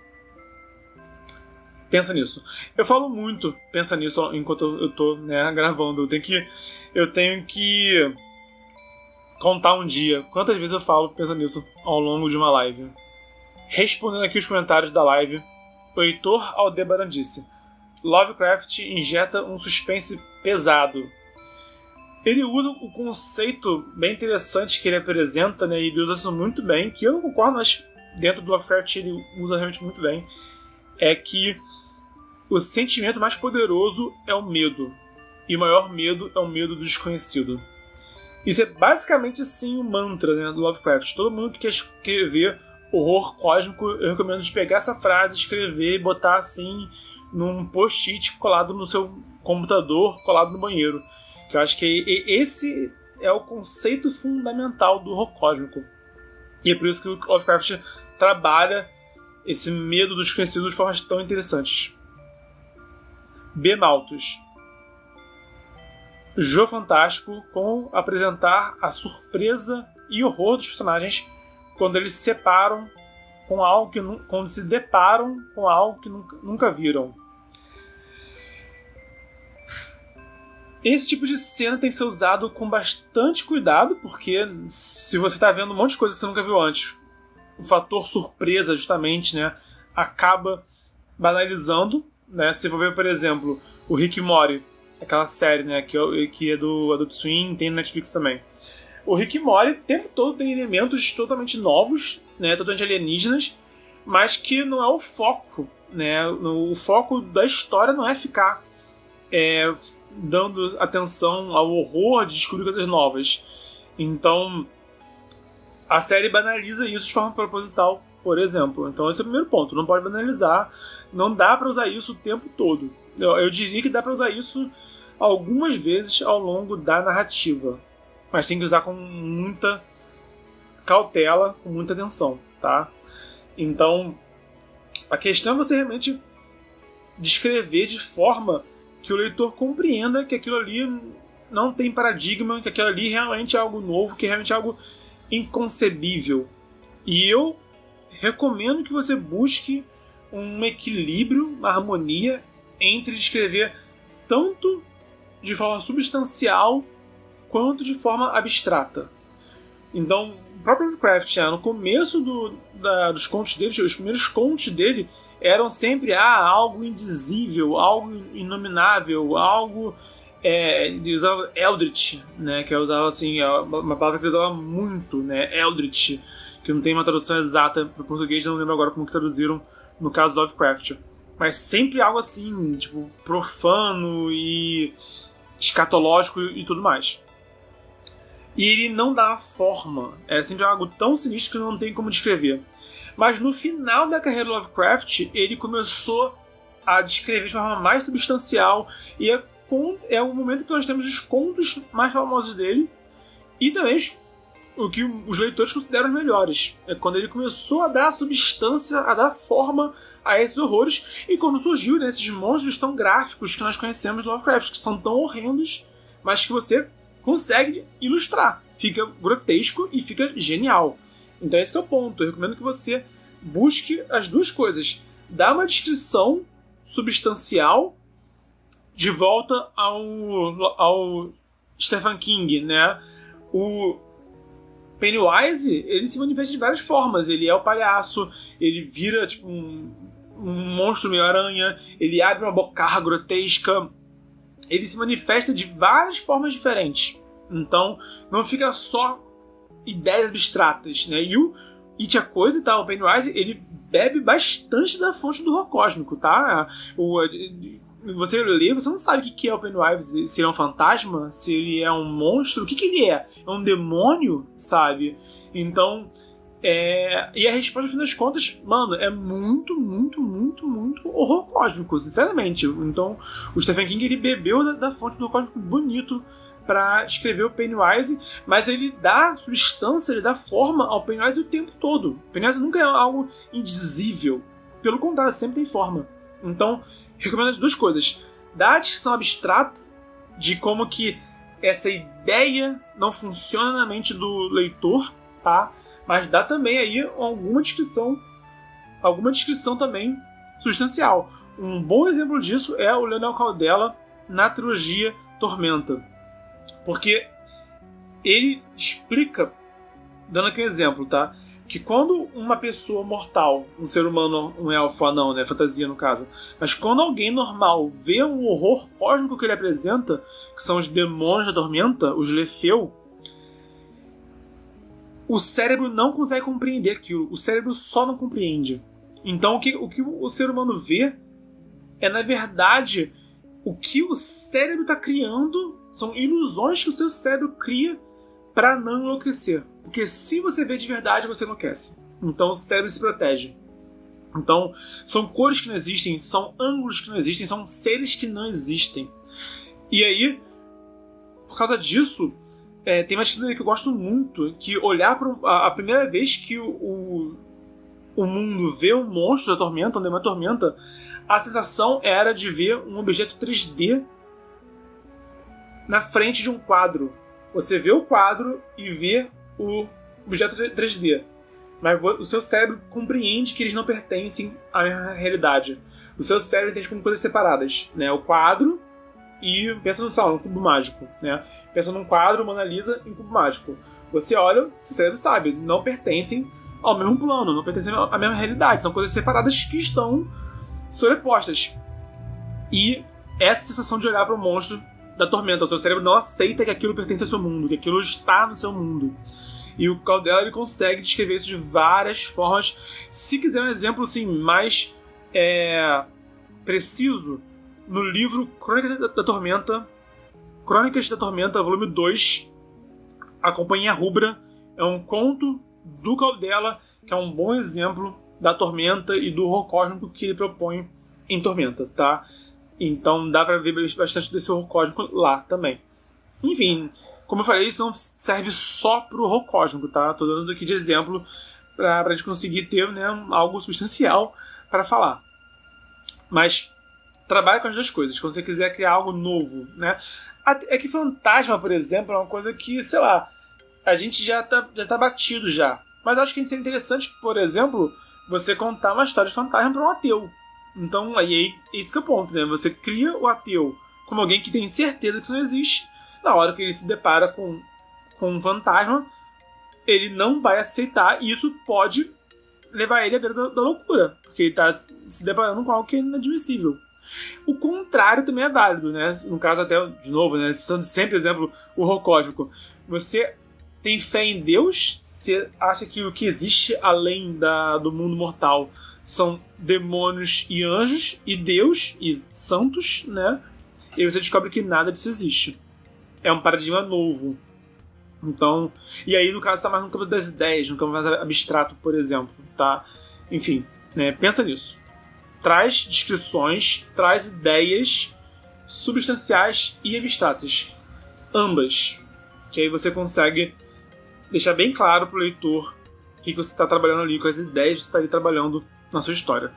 Speaker 1: Pensa nisso. Eu falo muito, pensa nisso enquanto eu tô, né, gravando. Eu tenho que, eu tenho que contar um dia quantas vezes eu falo pensando nisso ao longo de uma live. Respondendo aqui os comentários da live, o Heitor Aldebaran disse: Lovecraft injeta um suspense pesado. Ele usa o conceito bem interessante que ele apresenta, né? Ele usa isso muito bem, que eu não concordo, mas dentro do Lovecraft ele usa realmente muito bem. É que o sentimento mais poderoso é o medo. E o maior medo é o medo do desconhecido. Isso é basicamente assim o mantra, né, do Lovecraft. Todo mundo que quer escrever horror cósmico, eu recomendo de pegar essa frase, escrever e botar assim num post-it colado no seu computador, colado no banheiro. Que eu acho que esse é o conceito fundamental do horror cósmico. E é por isso que o Lovecraft trabalha esse medo do desconhecido de formas tão interessantes. B. Malthus. Jô Fantástico com apresentar a surpresa e horror dos personagens quando eles se separam com algo que quando se deparam com algo que nunca, nunca viram. Esse tipo de cena tem que ser usado com bastante cuidado, porque se você está vendo um monte de coisa que você nunca viu antes, o fator surpresa, justamente, né, acaba banalizando, né? Se for ver, por exemplo, o Rick e Morty, aquela série, né, que é, que é do Adult Swim, tem no Netflix também. O Rick e Morty o tempo todo tem elementos totalmente novos, né, totalmente alienígenas, mas que não é o foco, né? O foco da história não é ficar é, dando atenção ao horror de descobrir coisas novas. Então, a série banaliza isso de forma proposital, por exemplo. Então, esse é o primeiro ponto. Não pode banalizar. Não dá para usar isso o tempo todo. Eu, eu diria que dá para usar isso algumas vezes ao longo da narrativa. Mas tem que usar com muita cautela, com muita atenção, tá? Então, a questão é você realmente descrever de forma que o leitor compreenda que aquilo ali não tem paradigma, que aquilo ali realmente é algo novo, que é realmente algo inconcebível. E eu recomendo que você busque um equilíbrio, uma harmonia entre descrever tanto de forma substancial quanto de forma abstrata. Então, o próprio Lovecraft, no começo do, da, dos contos dele, os primeiros contos dele eram sempre ah, algo indizível, algo inominável, algo... É, ele usava Eldritch, né, que eu usava assim, uma palavra que ele usava muito, né, Eldritch, que não tem uma tradução exata para o português, não lembro agora como que traduziram no caso do Lovecraft. Mas sempre algo assim, tipo, profano e escatológico e tudo mais. E ele não dá forma, é sempre algo tão sinistro que não tem como descrever. Mas no final da carreira do Lovecraft, ele começou a descrever de forma mais substancial, e é, com, é o momento que nós temos os contos mais famosos dele, e também os, o que os leitores consideram os melhores. É quando ele começou a dar substância, a dar forma a esses horrores, e quando surgiu, né, esses monstros tão gráficos que nós conhecemos do Lovecraft, que são tão horrendos, mas que você consegue ilustrar. Fica grotesco e fica genial. Então esse é o ponto. Eu recomendo que você busque as duas coisas. Dá uma descrição substancial de volta ao, ao Stephen King, né? O Pennywise, ele se manifesta de várias formas. Ele é o palhaço, ele vira tipo um, um monstro meio aranha, ele abre uma bocarra grotesca. Ele se manifesta de várias formas diferentes. Então, não fica só ideias abstratas, né? E o It a Coisa, tá? O Pennywise, ele bebe bastante da fonte do horror cósmico, tá? O, você lê, você não sabe o que é o Pennywise, se ele é um fantasma, se ele é um monstro, o que, que ele é? É um demônio, sabe? Então, é... e a resposta, no fim das contas, mano, é muito, muito, muito, muito horror cósmico, sinceramente. Então, o Stephen King, ele bebeu da, da fonte do horror cósmico bonito para escrever o Pennywise, mas ele dá substância, ele dá forma ao Pennywise o tempo todo. O Pennywise nunca é algo indizível. Pelo contrário, sempre tem forma. Então, recomendo as duas coisas. Dá a descrição abstrata de como que essa ideia não funciona na mente do leitor, tá? Mas dá também aí alguma descrição, alguma descrição também substancial. Um bom exemplo disso é o Leonel Caldela na trilogia Tormenta. Porque ele explica, dando aqui um exemplo, tá? Que quando uma pessoa mortal, um ser humano, um elfo, anão, né? Fantasia no caso. Mas quando alguém normal vê um horror cósmico que ele apresenta, que são os demônios da tormenta, os Lefeu, o cérebro não consegue compreender aquilo. O cérebro só não compreende. Então o que o, que o ser humano vê é, na verdade, o que o cérebro está criando são ilusões que o seu cérebro cria para não enlouquecer. Porque se você vê de verdade, você enlouquece. Então o cérebro se protege. Então são cores que não existem, são ângulos que não existem, são seres que não existem. E aí, por causa disso, é, tem uma atitude que eu gosto muito, que olhar para a, a primeira vez que o, o, o mundo vê um monstro da tormenta, um demônio da tormenta, a sensação era de ver um objeto três D na frente de um quadro. Você vê o quadro e vê o objeto três D. Mas o seu cérebro compreende que eles não pertencem à mesma realidade. O seu cérebro entende como coisas separadas, né? O quadro e pensa no, sei lá, no cubo mágico, né? Pensa num quadro, Mona Lisa e um cubo mágico. Você olha, o seu cérebro sabe, não pertencem ao mesmo plano, não pertencem à mesma realidade. São coisas separadas que estão sobrepostas. E essa sensação de olhar para o monstro da tormenta, o seu cérebro não aceita que aquilo pertence ao seu mundo, que aquilo está no seu mundo. E o Caldela, ele consegue descrever isso de várias formas. Se quiser um exemplo assim, mais é, preciso, no livro Crônicas da, da Tormenta, Crônicas da Tormenta, volume dois, A Companhia Rubra, é um conto do Caldela, que é um bom exemplo da Tormenta e do horror cósmico que ele propõe em Tormenta, tá? Então dá pra ver bastante desse horror cósmico lá também. Enfim, como eu falei, isso não serve só pro horror cósmico, tá? Tô dando aqui de exemplo pra, pra gente conseguir ter, né, algo substancial para falar. Mas trabalhe com as duas coisas. Quando você quiser criar algo novo, né? É que fantasma, por exemplo, é uma coisa que, sei lá, a gente já tá, já tá batido já. Mas acho que seria interessante, por exemplo, você contar uma história de fantasma para um ateu. Então, aí, esse que é o ponto, né? Você cria o ateu como alguém que tem certeza que isso não existe. Na hora que ele se depara com, com um fantasma, ele não vai aceitar, e isso pode levar ele à beira da, da loucura, porque ele está se deparando com algo que é inadmissível. O contrário também é válido, né? No caso, até, de novo, né? Citando sempre exemplo, o horror cósmico. Você tem fé em Deus, você acha que o que existe além da, do mundo mortal são demônios e anjos, e Deus e santos, né? E você descobre que nada disso existe. É um paradigma novo. Então, e aí no caso está mais no campo das ideias, no campo mais abstrato, por exemplo, tá? Enfim, né? Pensa nisso. Traz descrições, traz ideias substanciais e abstratas. Ambas. Que aí você consegue deixar bem claro para o leitor o que você está trabalhando ali, com as ideias que você está ali trabalhando na sua história.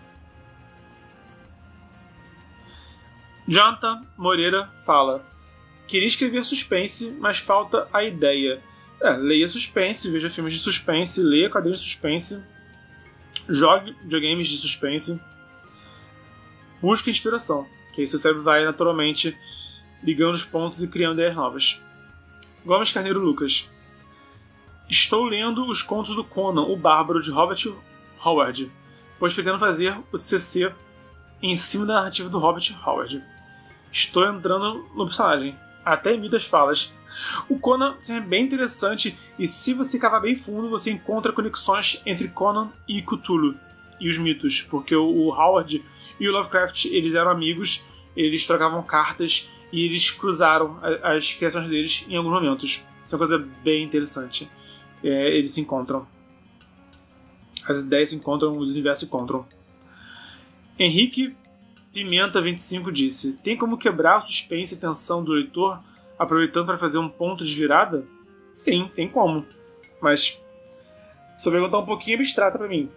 Speaker 1: Jonathan Moreira fala: queria escrever suspense, mas falta a ideia. É, leia suspense, veja filmes de suspense, leia quadrinhos de suspense, jogue videogames de suspense, busque inspiração, que aí seu cérebro vai naturalmente ligando os pontos e criando ideias novas. Gomes Carneiro Lucas: estou lendo os contos do Conan, o Bárbaro, de Robert Howard, pois pretendo fazer o C C em cima da narrativa do Robert Howard. Estou entrando no personagem, até imito as falas. O Conan é bem interessante, e se você cavar bem fundo, você encontra conexões entre Conan e Cthulhu e os mitos, porque o Howard e o Lovecraft, eles eram amigos, eles trocavam cartas e eles cruzaram as criações deles em alguns momentos. Isso é uma coisa bem interessante. É, eles se encontram. As ideias se encontram, os universos se encontram. Henrique Pimenta vinte e cinco disse: tem como quebrar o suspense e tensão do leitor aproveitando para fazer um ponto de virada? Sim, tem como. Mas se eu perguntar um pouquinho abstrata para mim,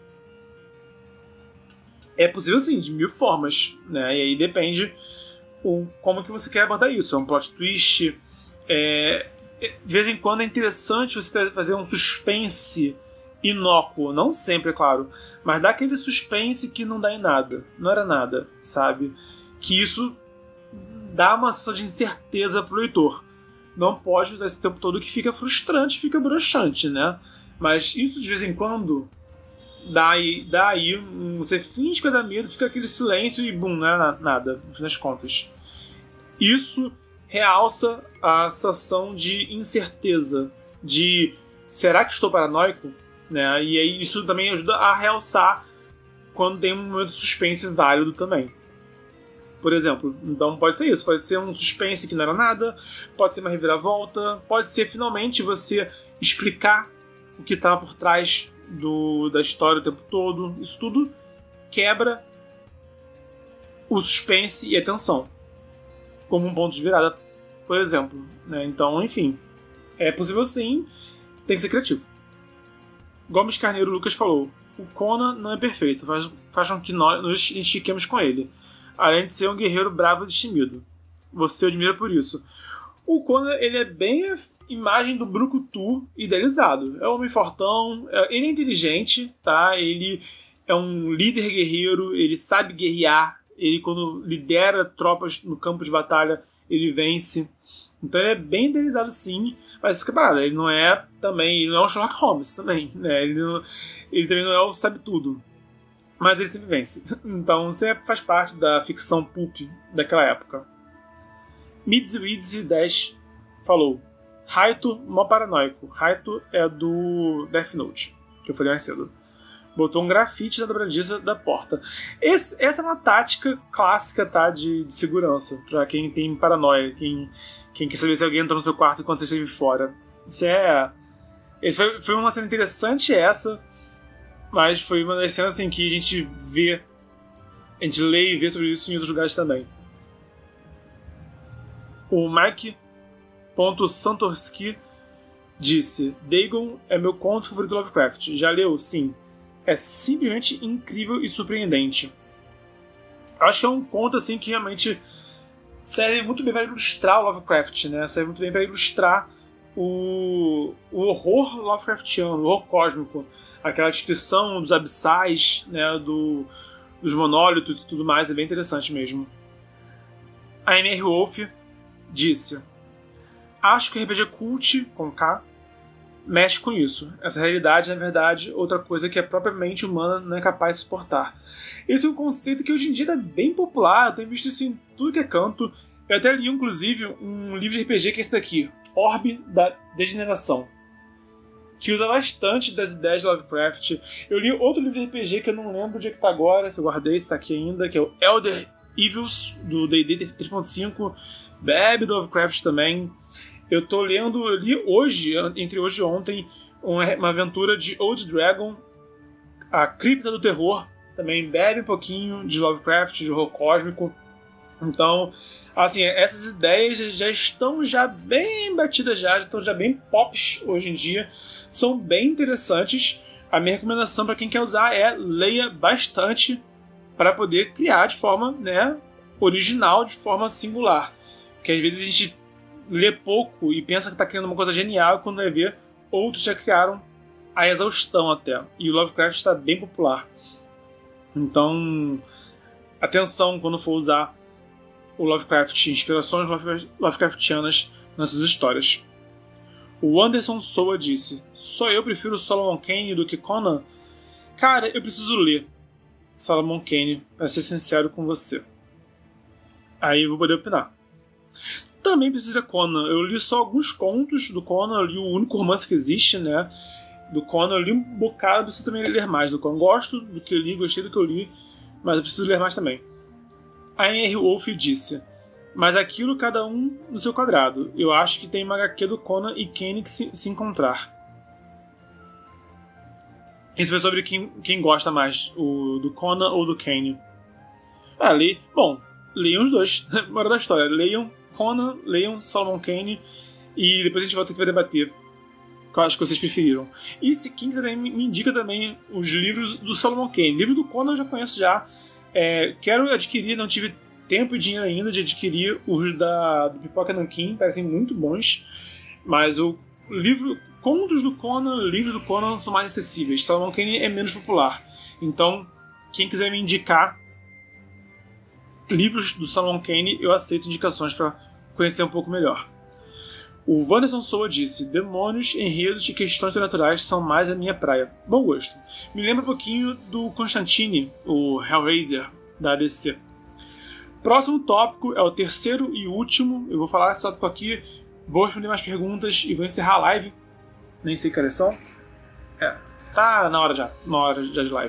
Speaker 1: é possível sim, de mil formas, né? E aí depende o, como que você quer abordar isso. É um plot twist. É, de vez em quando é interessante você fazer um suspense inócuo, não sempre, é claro, mas dá aquele suspense que não dá em nada, não era nada, sabe? Que isso dá uma sensação de incerteza pro leitor. não pode usar esse tempo todo, que fica frustrante, fica broxante, né? Mas isso de vez em quando dá aí, dá aí um, você finge que dá medo, fica aquele silêncio e bum, não é nada, no fim das contas. Isso realça a sensação de incerteza, de será que estou paranoico? Né? E aí isso também ajuda a realçar quando tem um momento de suspense válido também. Por exemplo, então pode ser isso, pode ser um suspense que não era nada, pode ser uma reviravolta, pode ser finalmente você explicar o que está por trás do, da história o tempo todo. Isso tudo quebra o suspense e a tensão, como um ponto de virada, por exemplo. Né? Então, enfim, é possível sim, tem que ser criativo. Gomes Carneiro Lucas falou: o Conan não é perfeito, faz, faz com que nós nos estiquemos com ele, além de ser um guerreiro bravo e destemido. Você o admira por isso. O Conan, ele é bem a imagem do brucutu idealizado. É um homem fortão, é, ele é inteligente, tá? Ele é um líder guerreiro, ele sabe guerrear, ele quando lidera tropas no campo de batalha, ele vence. Então ele é bem idealizado sim, mas isso que é parada, ele não é também, ele não é o Sherlock Holmes também, né? Ele, não, ele também não é o sabe-tudo. Mas ele sempre vence. Então você faz parte da ficção pulp daquela época. Midsweeds dez falou: Raito, mó paranoico. Raito é do Death Note, que eu falei mais cedo. Botou um grafite na dobradiça da porta. Esse, essa é uma tática clássica, tá, de, de segurança, pra quem tem paranoia, quem, quem quer saber se alguém entrou no seu quarto enquanto você esteve fora. Isso é... Esse foi, foi uma cena interessante essa, mas foi uma das cenas assim, que a gente vê, a gente lê e vê sobre isso em outros lugares também. O Mike.Santorski disse: Dagon é meu conto favorito do Lovecraft. Já leu? Sim. É simplesmente incrível e surpreendente. Acho que é um conto assim que realmente serve muito bem para ilustrar o Lovecraft, né? Serve muito bem para ilustrar o, o horror Lovecraftiano, o horror cósmico. Aquela descrição dos abissais, né, do, dos monólitos e tudo mais, é bem interessante mesmo. A M R Wolf disse: acho que o R P G Cult, com K, mexe com isso. Essa realidade, na verdade, outra coisa que a própria mente humana não é capaz de suportar. Esse é um conceito que hoje em dia é bem popular, eu tenho visto isso em tudo que é canto. Eu até li, inclusive, um livro de R P G que é esse daqui, Orbe da Degeneração, que usa bastante das ideias de Lovecraft. Eu li outro livro de R P G que eu não lembro onde é que tá agora, se eu guardei, se tá aqui ainda, que é o Elder Evils, do D e D três ponto cinco, bebe do Lovecraft também. Eu tô lendo, eu li hoje, entre hoje e ontem, uma, uma aventura de Old Dragon, a Cripta do Terror, também bebe um pouquinho de Lovecraft, de horror cósmico. Então, assim, essas ideias já estão já bem batidas, já, já estão já bem pops hoje em dia, são bem interessantes. A minha recomendação para quem quer usar é leia bastante para poder criar de forma, né, original, de forma singular. Porque às vezes a gente lê pouco e pensa que está criando uma coisa genial, quando vai ver, outros já criaram a exaustão até. E o Lovecraft está bem popular. Então, atenção quando for usar o Lovecraft, inspirações Lovecraftianas nas suas histórias. O Anderson Soa disse: só eu prefiro Solomon Kane do que Conan? Cara, eu preciso ler Solomon Kane, para ser sincero com você. Aí eu vou poder opinar. Também precisa de Conan. Eu li só alguns contos do Conan, eu li o único romance que existe, né, do Conan. Eu li um bocado, preciso também ler mais do Conan. Gosto do que eu li, gostei do que eu li, mas eu preciso ler mais também. A M R Wolf disse: mas aquilo cada um no seu quadrado. Eu acho que tem uma H Q do Conan e Kane que se, se encontrar. Isso foi sobre quem, quem gosta mais, o, do Conan ou do Kane. Ah, li... Bom, leiam os dois. Bora da história. Leiam Conan, leiam Solomon Kane e depois a gente volta aqui para debater que eu acho que vocês preferiram. E se quem quiser me indica também os livros do Solomon Kane. O livro do Conan eu já conheço já. É, quero adquirir, não tive tempo e dinheiro ainda de adquirir os da, do Pipoca Nanquim, parecem muito bons, mas o livro, contos do Conan, livros do Conan são mais acessíveis. Solomon Kane é menos popular. Então, quem quiser me indicar livros do Solomon Kane, eu aceito indicações para conhecer um pouco melhor. O Wanderson Soa disse: demônios, enredos e questões sobrenaturais são mais a minha praia. Bom gosto. Me lembra um pouquinho do Constantine, o Hellraiser da D C. Próximo tópico é o terceiro e último. Eu vou falar esse tópico aqui, vou responder mais perguntas e vou encerrar a live. Nem sei que horas são. É, tá na hora já, na hora já de live.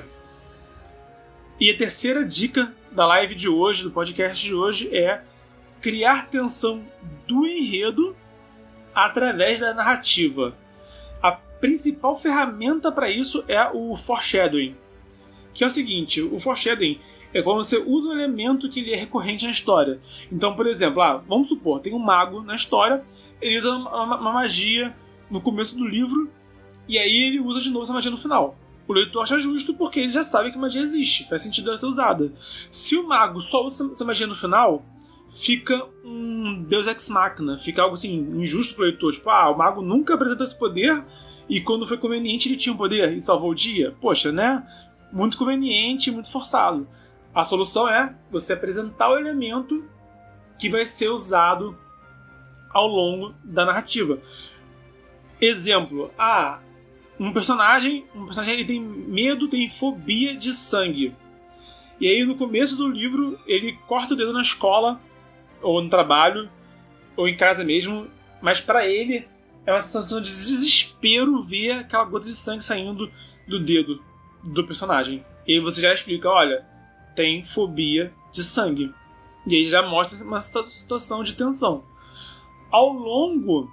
Speaker 1: E a terceira dica da live de hoje, do podcast de hoje, é criar tensão do enredo através da narrativa. A principal ferramenta para isso é o foreshadowing, que é o seguinte: o foreshadowing é quando você usa um elemento que ele é recorrente na história. Então, por exemplo, ah, vamos supor, tem um mago na história, ele usa uma, uma magia no começo do livro, e aí ele usa de novo essa magia no final. O leitor acha justo porque ele já sabe que magia existe, faz sentido ela ser usada. Se o mago só usa essa magia no final, fica um Deus Ex Machina, fica algo assim, injusto pro leitor. Tipo, ah, o mago nunca apresentou esse poder e quando foi conveniente ele tinha um poder e salvou o dia. Poxa, né? Muito conveniente, muito forçado. A solução é você apresentar o elemento que vai ser usado ao longo da narrativa. Exemplo, ah, um personagem, um personagem ele tem medo, tem fobia de sangue. E aí no começo do livro ele corta o dedo na escola, ou no trabalho, ou em casa mesmo, mas pra ele é uma sensação de desespero ver aquela gota de sangue saindo do dedo do personagem. E aí você já explica, olha, tem fobia de sangue. E aí já mostra uma situação de tensão. Ao longo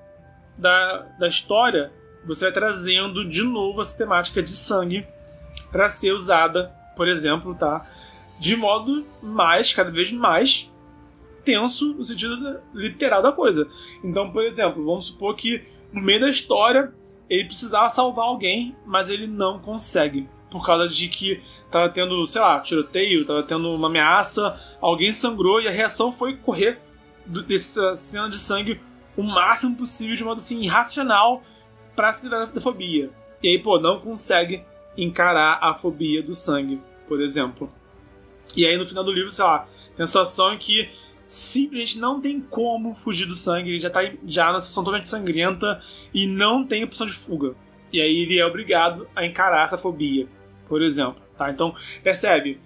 Speaker 1: da, da história, você vai trazendo de novo essa temática de sangue para ser usada, por exemplo, tá? De modo mais, cada vez mais tenso no sentido literal da coisa. Então, por exemplo, vamos supor que no meio da história ele precisava salvar alguém, mas ele não consegue, por causa de que tava tendo, sei lá, tiroteio, tava tendo uma ameaça, alguém sangrou e a reação foi correr dessa cena de sangue o máximo possível, de modo assim, irracional, pra se livrar da fobia. E aí, pô, não consegue encarar a fobia do sangue, por exemplo. E aí no final do livro, sei lá, tem uma situação em que simplesmente não tem como fugir do sangue, ele já tá já na situação totalmente sangrenta e não tem opção de fuga. E aí ele é obrigado a encarar essa fobia, por exemplo. Tá? Então, percebe,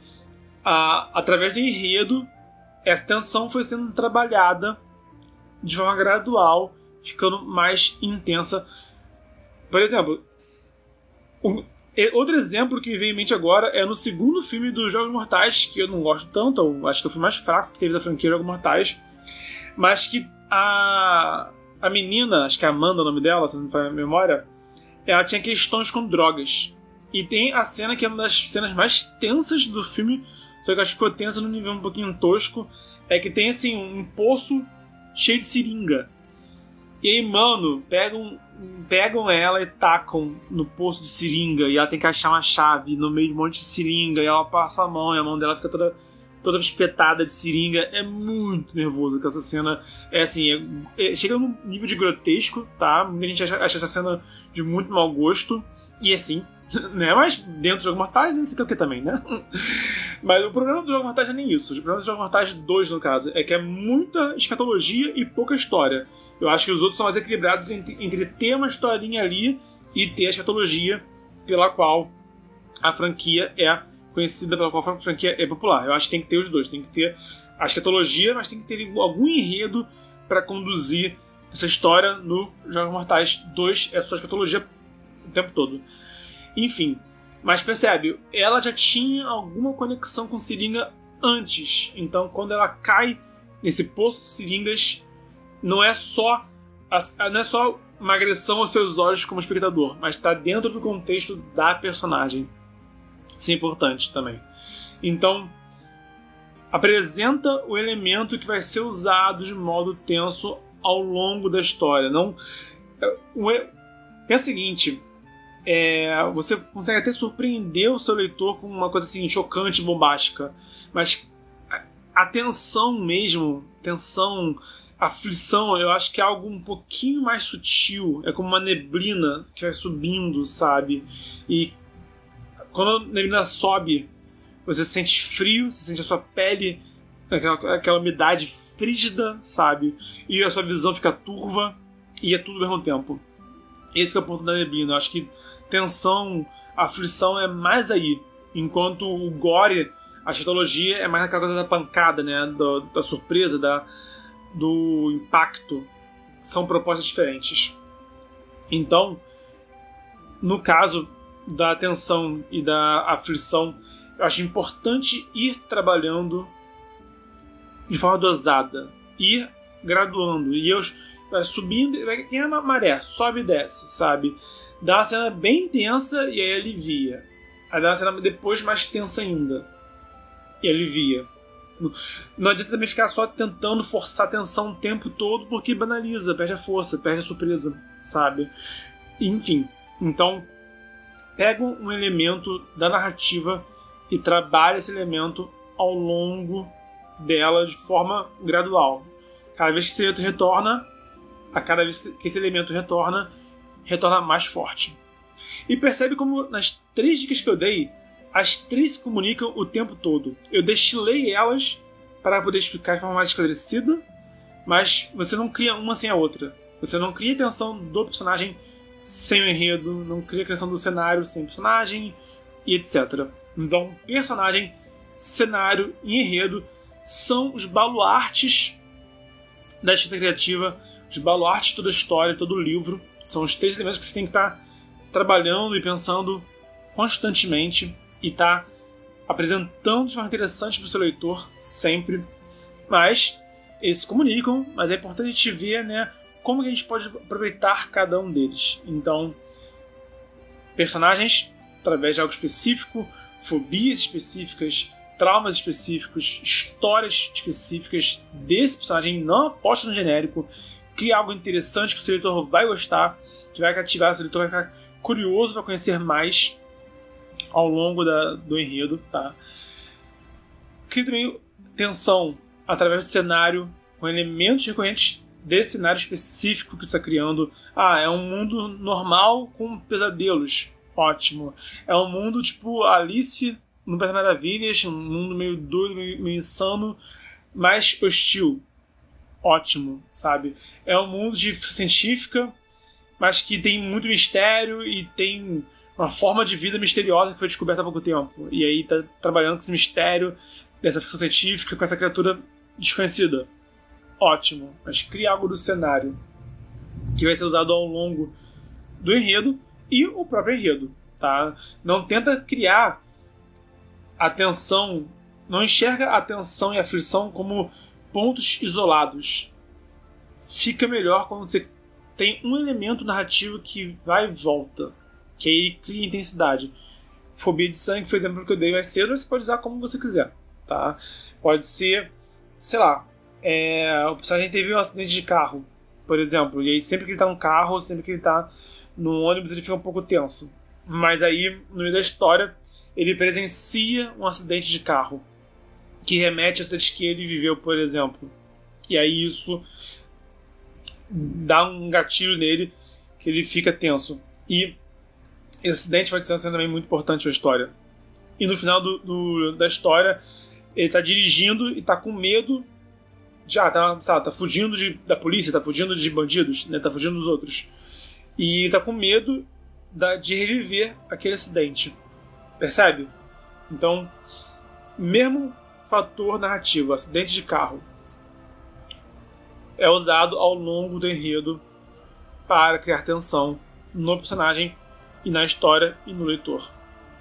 Speaker 1: a, através do enredo, essa tensão foi sendo trabalhada de forma gradual, ficando mais intensa. Por exemplo, um, outro exemplo que me veio em mente agora é no segundo filme dos Jogos Mortais, que eu não gosto tanto, eu acho que é o filme mais fraco que teve da franquia Jogos Mortais, mas que a, a menina, acho que é Amanda o nome dela, se não me falha a memória, ela tinha questões com drogas. E tem a cena que é uma das cenas mais tensas do filme, só que eu acho que ficou tensa num nível um pouquinho tosco, é que tem assim um poço cheio de seringa. E aí, mano, pegam, pegam ela e tacam no poço de seringa. E ela tem que achar uma chave no meio de um monte de seringa. E ela passa a mão e a mão dela fica toda, toda espetada de seringa. É muito nervoso que essa cena é assim. É, é, chega num nível de grotesco, tá? Muita gente acha, acha essa cena de muito mau gosto. E assim, né? Mas dentro do Jogo Mortais, não sei o que também, né? Mas o problema do Jogo Mortais não é nem isso. O problema do Jogo Mortais dois, no caso, é que é muita escatologia e pouca história. Eu acho que os outros são mais equilibrados entre, entre ter uma historinha ali e ter a escatologia pela qual a franquia é conhecida, pela qual a franquia é popular. Eu acho que tem que ter os dois. Tem que ter a escatologia, mas tem que ter algum enredo para conduzir essa história. No Jogos Mortais dois é só escatologia o tempo todo. Enfim, mas percebe, ela já tinha alguma conexão com seringa antes. Então, quando ela cai nesse poço de seringas, não é só não é só uma agressão aos seus olhos como espectador, mas está dentro do contexto da personagem. Isso é importante também. Então, apresenta o elemento que vai ser usado de modo tenso ao longo da história. Não, é o seguinte, é, você consegue até surpreender o seu leitor com uma coisa assim chocante, bombástica, mas a tensão mesmo, tensão, aflição, eu acho que é algo um pouquinho mais sutil. É como uma neblina que vai subindo, sabe? E quando a neblina sobe, você sente frio, você sente a sua pele, aquela, aquela umidade frígida, sabe? E a sua visão fica turva. e é tudo ao mesmo tempo. Esse que é o ponto da neblina. Eu acho que tensão, aflição é mais aí, enquanto o gore, a escatologia é mais aquela coisa da pancada, né? Da, da surpresa, da, do impacto. São propostas diferentes. Então, no caso da tensão e da aflição, eu acho importante ir trabalhando de forma dosada, ir graduando, e eu vai subindo, vai que nem a maré, sobe e desce, sabe? Dá uma cena bem tensa e aí alivia. Aí dá uma cena depois mais tensa ainda e alivia. Não adianta também ficar só tentando forçar a tensão o tempo todo, porque banaliza, perde a força, perde a surpresa, sabe? Enfim, então pega um elemento da narrativa e trabalha esse elemento ao longo dela de forma gradual. Cada vez que esse elemento retorna, a cada vez que esse elemento retorna, retorna mais forte. E percebe como nas três dicas que eu dei, as três se comunicam o tempo todo. Eu destilei elas para poder explicar de forma mais esclarecida, mas você não cria uma sem a outra. Você não cria a tensão do personagem sem o enredo, não cria a tensão do cenário sem o personagem, e etcétera. Então, personagem, cenário e enredo são os baluartes da escrita criativa, os baluartes de toda a história, todo o livro. São os três elementos que você tem que estar trabalhando e pensando constantemente e estar apresentando de forma interessante para o seu leitor sempre. Mas eles se comunicam, mas é importante a gente ver, né, como que a gente pode aproveitar cada um deles. Então, personagens através de algo específico, fobias específicas, traumas específicos, histórias específicas desse personagem, não aposta no genérico, cria algo interessante que o seu leitor vai gostar, que vai cativar, o seu leitor vai ficar curioso para conhecer mais ao longo da, do enredo, tá? Cria também tensão através do cenário, com elementos recorrentes desse cenário específico que você está criando. Ah, é um mundo normal com pesadelos. Ótimo. É um mundo tipo Alice no País das Maravilhas, um mundo meio doido, meio, meio insano, mas hostil. Ótimo, sabe? É um mundo de científica, mas que tem muito mistério e tem uma forma de vida misteriosa que foi descoberta há pouco tempo. E aí tá trabalhando com esse mistério dessa ficção científica, com essa criatura desconhecida. Ótimo. Mas cria algo do cenário que vai ser usado ao longo do enredo e o próprio enredo, tá? Não tenta criar a tensão, não enxerga a tensão e a aflição como pontos isolados. Fica melhor quando você tem um elemento narrativo que vai e volta, que aí cria intensidade. Fobia de sangue, foi o exemplo que eu dei mais cedo, você pode usar como você quiser, tá? Pode ser, sei lá, é, o personagem teve um acidente de carro, por exemplo, e aí sempre que ele tá no carro, sempre que ele tá no ônibus, ele fica um pouco tenso. Mas aí, no meio da história, ele presencia um acidente de carro que remete a acidentes que ele viveu, por exemplo. E aí isso dá um gatilho nele que ele fica tenso. E esse acidente vai ser uma cena também muito importante para a história. E no final do, do, da história, ele está dirigindo e está com medo. Já tá, sabe, tá fugindo de, da polícia, tá fugindo de bandidos, né, tá fugindo dos outros. E está com medo da, de reviver aquele acidente. Percebe? Então, mesmo fator narrativo, acidente de carro, é usado ao longo do enredo para criar tensão no personagem e na história e no leitor.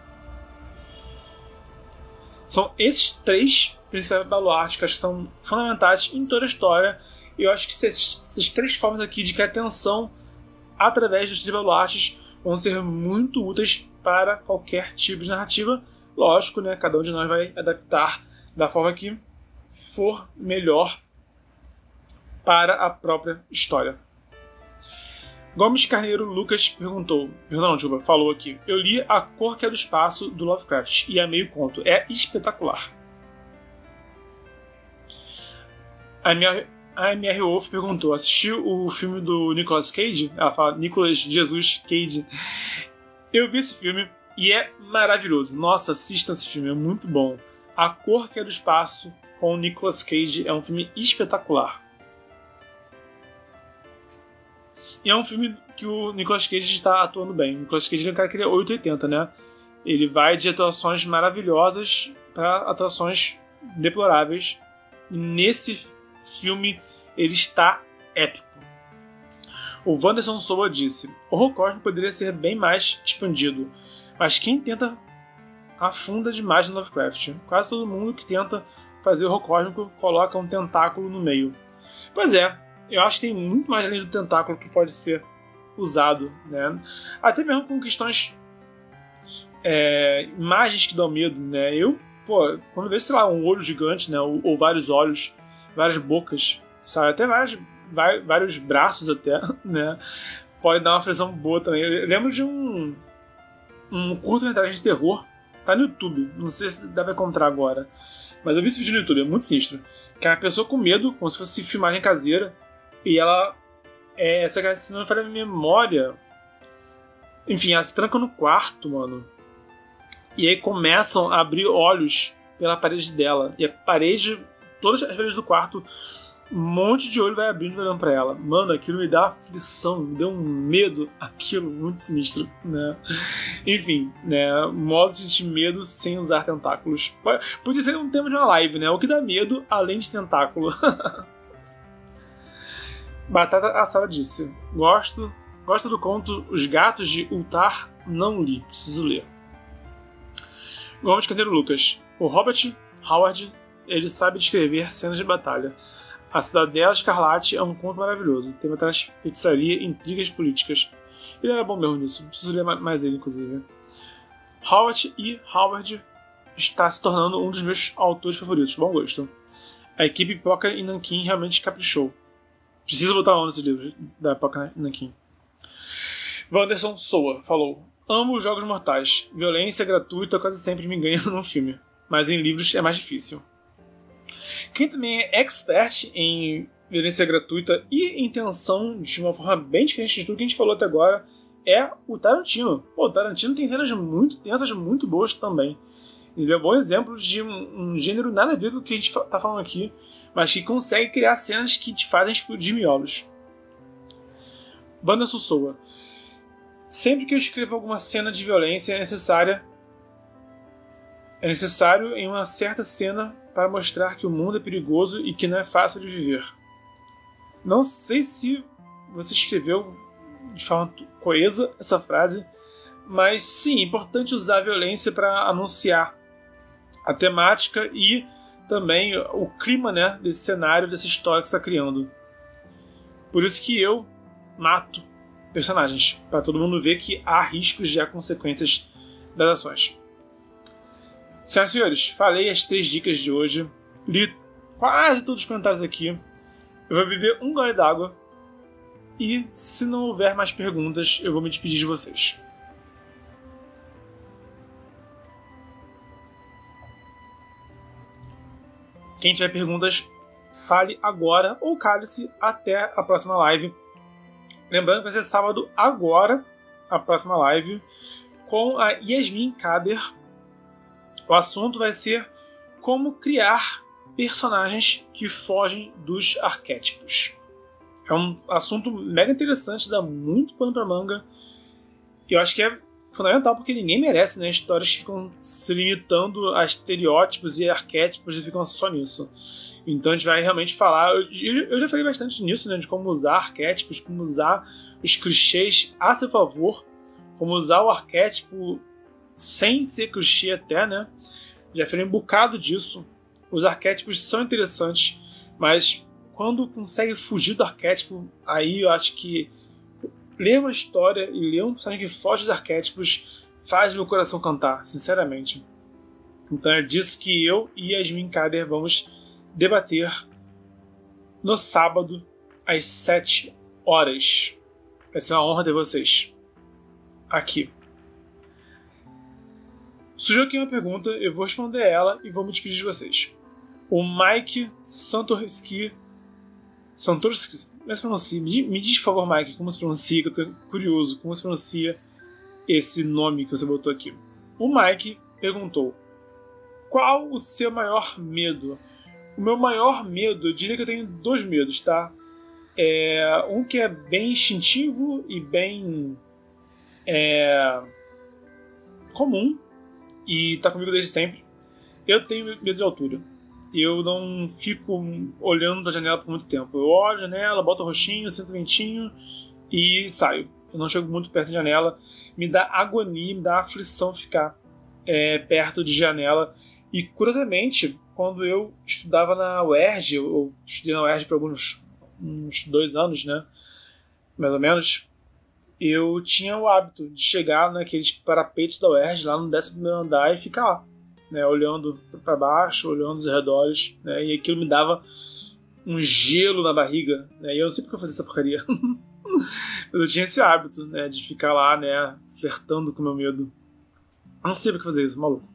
Speaker 1: São esses três principais baluartes que acho que são fundamentais em toda a história. E eu acho que essas, essas três formas aqui de criar tensão através dos três baluartes vão ser muito úteis para qualquer tipo de narrativa. Lógico, né? Cada um de nós vai adaptar da forma que for melhor para a própria história. Gomes Carneiro Lucas perguntou, não, desculpa, falou aqui. Eu li A Cor que é do Espaço, do Lovecraft, e amei o conto. É espetacular. A minha, a M R Wolf perguntou, assistiu o filme do Nicolas Cage? Ela fala, Nicolas Jesus Cage. Eu vi esse filme e é maravilhoso. Nossa, assista esse filme, é muito bom. A Cor que é do Espaço, com o Nicolas Cage, é um filme espetacular. E é um filme que o Nicolas Cage está atuando bem. O Nicolas Cage é um cara que ele é oito oitenta, né? Ele vai de atuações maravilhosas para atuações deploráveis. E nesse filme ele está épico. O Wanderson Soa disse: o horror cósmico poderia ser bem mais expandido, mas quem tenta afunda demais no Lovecraft. Quase todo mundo que tenta fazer horror cósmico coloca um tentáculo no meio. Pois é, eu acho que tem muito mais além do tentáculo que pode ser usado, né? Até mesmo com questões, é, imagens que dão medo, né? Eu, pô, quando vejo, sei lá, um olho gigante, né? Ou, ou vários olhos, várias bocas, sabe? Até vários, vários braços até, né? Pode dar uma aflição boa também. Eu lembro de um, um curta-metragem de terror, tá no YouTube, não sei se dá pra encontrar agora, mas eu vi esse vídeo no YouTube, é muito sinistro. Que é uma pessoa com medo, como se fosse filmagem caseira, e ela, é, essa, se não me falha a memória, enfim, ela se tranca no quarto, mano, e aí começam a abrir olhos pela parede dela, e a parede, todas as paredes do quarto, um monte de olho vai abrindo e olhando pra ela. Mano, aquilo me dá aflição, me deu um medo, aquilo muito sinistro, né? Enfim, né? Modo de sentir medo sem usar tentáculos. Podia ser um tema de uma live, né? O que dá medo além de tentáculo. Batata Assada disse: Gosto, gosto do conto Os Gatos de Ultar, não li, preciso ler. Gomes Candeiro Lucas: o Robert Howard, ele sabe descrever cenas de batalha. A Cidadela Escarlate é um conto maravilhoso. Tem uma feitiçaria, intrigas políticas. Ele era bom mesmo nisso. Preciso ler mais ele, inclusive. Howard E. Howard está se tornando um dos meus autores favoritos. Bom gosto. A equipe Pipoca e Nanquim realmente caprichou. Preciso botar o nome nesses livros da Pipoca e Nanquim. Wanderson Soa falou: amo os jogos mortais. Violência gratuita quase sempre me ganha num filme. Mas em livros é mais difícil. Quem também é expert em violência gratuita e intenção de uma forma bem diferente de tudo que a gente falou até agora é o Tarantino. Pô, o Tarantino tem cenas muito tensas, muito boas também. Ele é um bom exemplo de um, um gênero nada a ver com o que a gente tá falando aqui, mas que consegue criar cenas que te fazem explodir miolos. Banda Sussoa: sempre que eu escrevo alguma cena de violência é necessária é necessário em uma certa cena para mostrar que o mundo é perigoso e que não é fácil de viver. Não sei se você escreveu de forma coesa essa frase, mas sim, é importante usar a violência para anunciar a temática e também o clima, né, desse cenário, dessa história que você está criando. Por isso que eu mato personagens, para todo mundo ver que há riscos e há consequências das ações. Senhoras e senhores, falei as três dicas de hoje, li quase todos os comentários aqui. Eu vou beber um gole d'água e, se não houver mais perguntas, eu vou me despedir de vocês. Quem tiver perguntas, fale agora ou cale-se até a próxima live. Lembrando que vai ser sábado agora, a próxima live, com a Yasmin Kader. O assunto vai ser como criar personagens que fogem dos arquétipos. É um assunto mega interessante, dá muito pano pra manga. E eu acho que é fundamental porque ninguém merece, né? Histórias que ficam se limitando a estereótipos e arquétipos e ficam só nisso. Então a gente vai realmente falar... Eu, eu já falei bastante nisso, né? De como usar arquétipos, como usar os clichês a seu favor, como usar o arquétipo sem ser clichê até, né? Já falei um bocado disso. Os arquétipos são interessantes, mas quando consegue fugir do arquétipo, aí eu acho que ler uma história e ler um personagem que foge dos arquétipos faz meu coração cantar, sinceramente. Então é disso que eu e Yasmin Kader vamos debater no sábado, às sete horas. Vai ser uma honra ter vocês aqui. Surgiu aqui uma pergunta, eu vou responder ela e vou me despedir de vocês. O Mike Santorski... Santorski... Como se pronuncia? Me, me diz, por favor, Mike, como se pronuncia, que eu tô curioso. Como se pronuncia esse nome que você botou aqui? O Mike perguntou: qual o seu maior medo? O meu maior medo, eu diria que eu tenho dois medos, tá? É um que é bem instintivo e bem é, comum e tá comigo desde sempre. Eu tenho medo de altura. Eu não fico olhando da janela por muito tempo. Eu olho a janela, boto o roxinho, sinto o ventinho e saio. Eu não chego muito perto da janela. Me dá agonia, me dá aflição ficar é, perto de janela. E, curiosamente, quando eu estudava na U E R J, eu estudei na U E R J por alguns uns dois anos, né? Mais ou menos, eu tinha o hábito de chegar naqueles parapetes da U E R J, lá no décimo primeiro andar, e ficar lá, né? Olhando para baixo, olhando os arredores, né? E aquilo me dava um gelo na barriga, né? E eu não sei porque eu fazia essa porcaria. Mas eu tinha esse hábito, né? De ficar lá, né? Flertando com o meu medo. Não sei porque fazer isso, maluco.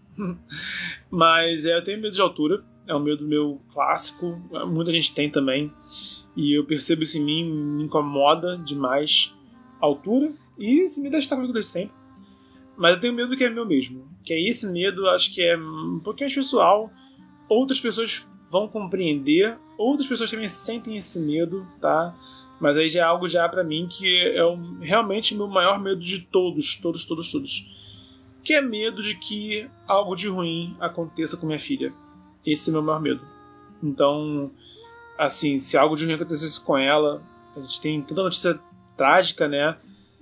Speaker 1: Mas é, eu tenho medo de altura. É um medo meu clássico. Muita gente tem também. E eu percebo isso em mim, me incomoda demais a altura. E esse medo está comigo desde sempre. Mas eu tenho medo que é meu mesmo. Que é esse medo, acho que é um pouquinho mais pessoal. Outras pessoas vão compreender. Outras pessoas também sentem esse medo, tá? Mas aí já é algo já pra mim que é o, realmente o meu maior medo de todos, todos, todos, todos. Que é medo de que algo de ruim aconteça com minha filha. Esse é o meu maior medo. Então, assim, se algo de ruim acontecesse com ela, a gente tem tanta notícia trágica, né?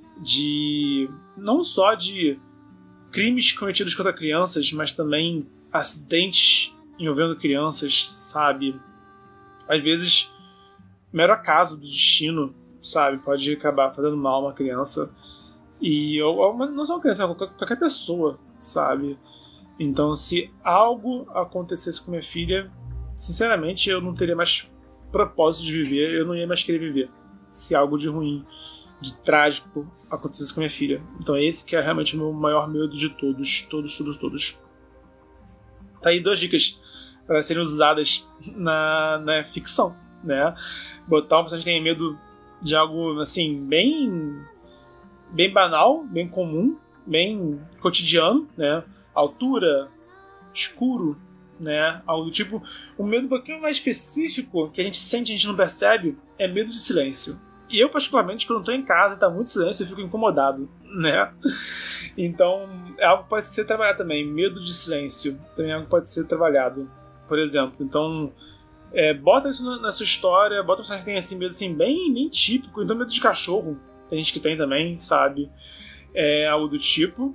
Speaker 1: De não só de crimes cometidos contra crianças, mas também acidentes envolvendo crianças, sabe? Às vezes, mero acaso do destino, sabe? Pode acabar fazendo mal a uma criança. E ou, ou, não só uma criança, qualquer, qualquer pessoa, sabe? Então, se algo acontecesse com minha filha, sinceramente, eu não teria mais propósito de viver, eu não ia mais querer viver. Se algo de ruim, de trágico acontecesse com minha filha. Então, esse que é realmente o meu maior medo de todos, todos, todos, todos. Tá aí duas dicas para serem usadas na, na ficção, né? Botar uma pessoa que tem medo de algo, assim, bem... bem banal, bem comum, bem cotidiano, né? Altura, escuro, né? Algo do tipo. Um medo um pouquinho mais específico que a gente sente e a gente não percebe é medo de silêncio. E eu, particularmente, quando estou em casa e está muito silêncio, eu fico incomodado, né? Então, é algo que pode ser trabalhado também. Medo de silêncio também é algo que pode ser trabalhado, por exemplo. Então, é, bota isso na sua história, bota pessoas que tem assim, medo assim, bem, bem típico. Então, medo de cachorro. Tem gente que tem também, sabe? É algo do tipo.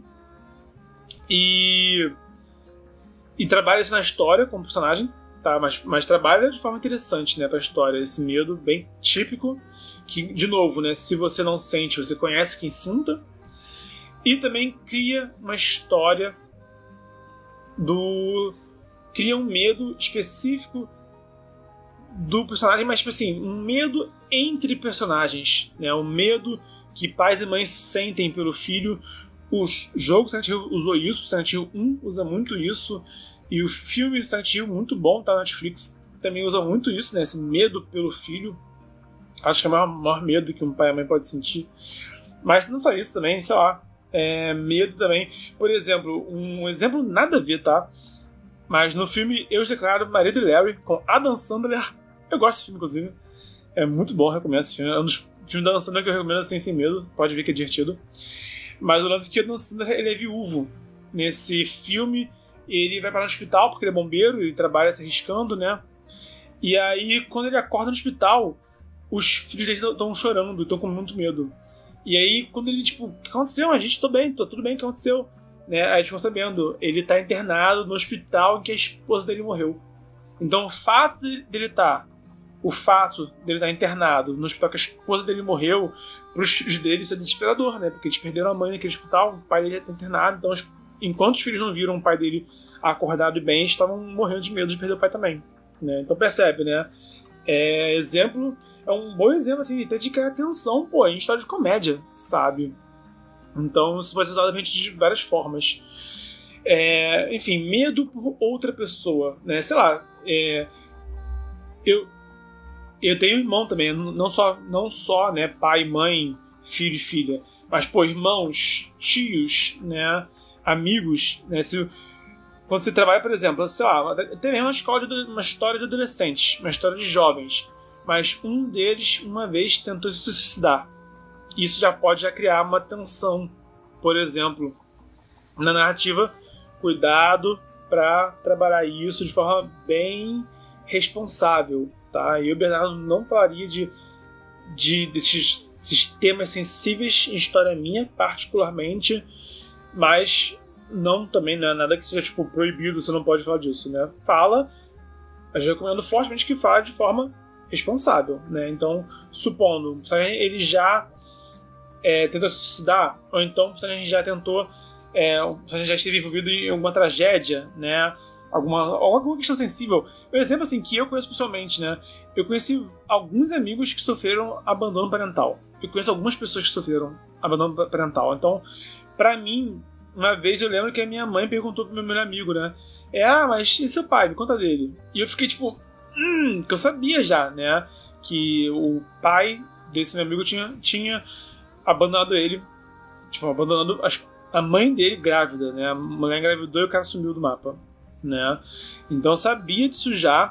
Speaker 1: E, e trabalha isso na história como personagem, tá? Mas, mas trabalha de forma interessante, né, pra história. Esse medo bem típico, que, de novo, né, se você não sente, você conhece quem sinta. E também cria uma história do... cria um medo específico do personagem, mas tipo assim, um medo entre personagens, né? Um medo que pais e mães sentem pelo filho. Os jogos Silent Hill usou isso, Silent Hill um usa muito isso, e o filme Silent Hill, muito bom, tá na Netflix, também usa muito isso, né? Esse medo pelo filho. Acho que é o maior, maior medo que um pai e mãe pode sentir. Mas não só isso também, sei lá, é, medo também. Por exemplo, um exemplo nada a ver, tá? Mas no filme Eu Os Declaro Marido e Larry, com Adam Sandler. Eu gosto desse filme, inclusive. É muito bom, recomendo esse filme. É um dos filmes da Adam Sandler que eu recomendo assim, sem medo. Pode ver que é divertido. Mas o lance é que o Adam Sandler, ele é viúvo. Nesse filme, ele vai para o hospital porque ele é bombeiro, ele trabalha se arriscando, né? E aí, quando ele acorda no hospital, os filhos dele estão chorando, estão com muito medo. E aí, quando ele, tipo, o que aconteceu? A gente, tô bem, tô tudo bem, o que aconteceu? Né? Aí eles ficam sabendo, ele tá internado no hospital em que a esposa dele morreu. Então, o fato dele estar... O fato dele estar internado no hospital que a esposa dele morreu, para os filhos dele isso é desesperador, né? Porque eles perderam a mãe naquele hospital, o pai dele está internado, então enquanto os filhos não viram o pai dele acordado e bem, estavam morrendo de medo de perder o pai também, né? Então percebe, né? É, exemplo, é um bom exemplo, assim, até de criar atenção, pô, em história de comédia, sabe? Então isso pode ser usado de várias formas. É, enfim, medo por outra pessoa, né? Sei lá, é, eu Eu tenho irmão também, não só, não só né, pai, mãe, filho e filha, mas, pô, irmãos, tios, né, amigos, né, se, quando você trabalha, por exemplo, sei lá, até mesmo uma, escola de, uma história de adolescentes, uma história de jovens, mas um deles uma vez tentou se suicidar. Isso já pode já criar uma tensão, por exemplo, na narrativa. Cuidado para trabalhar isso de forma bem responsável, tá? Eu, Bernardo, não falaria de, de desses, desses temas sensíveis em história minha, particularmente, mas não também não é nada que seja tipo proibido, você não pode falar disso, né? Fala, mas eu recomendo fortemente que fale de forma responsável, né? Então, supondo, ele já é, tentou se suicidar, ou então a gente já tentou, é, a gente já esteve envolvido em alguma tragédia, né? Alguma, alguma questão sensível. Um exemplo assim que eu conheço pessoalmente, né? Eu conheci alguns amigos que sofreram abandono parental. Eu conheço algumas pessoas que sofreram abandono parental. Então, pra mim, uma vez eu lembro que a minha mãe perguntou pro meu melhor amigo, né? É, ah, mas e seu pai? Me conta dele. E eu fiquei tipo, hum, que eu sabia já, né? Que o pai desse meu amigo tinha, tinha abandonado ele, tipo, abandonando a mãe dele grávida, né? A mulher engravidou e o cara sumiu do mapa, né? Então eu sabia disso já.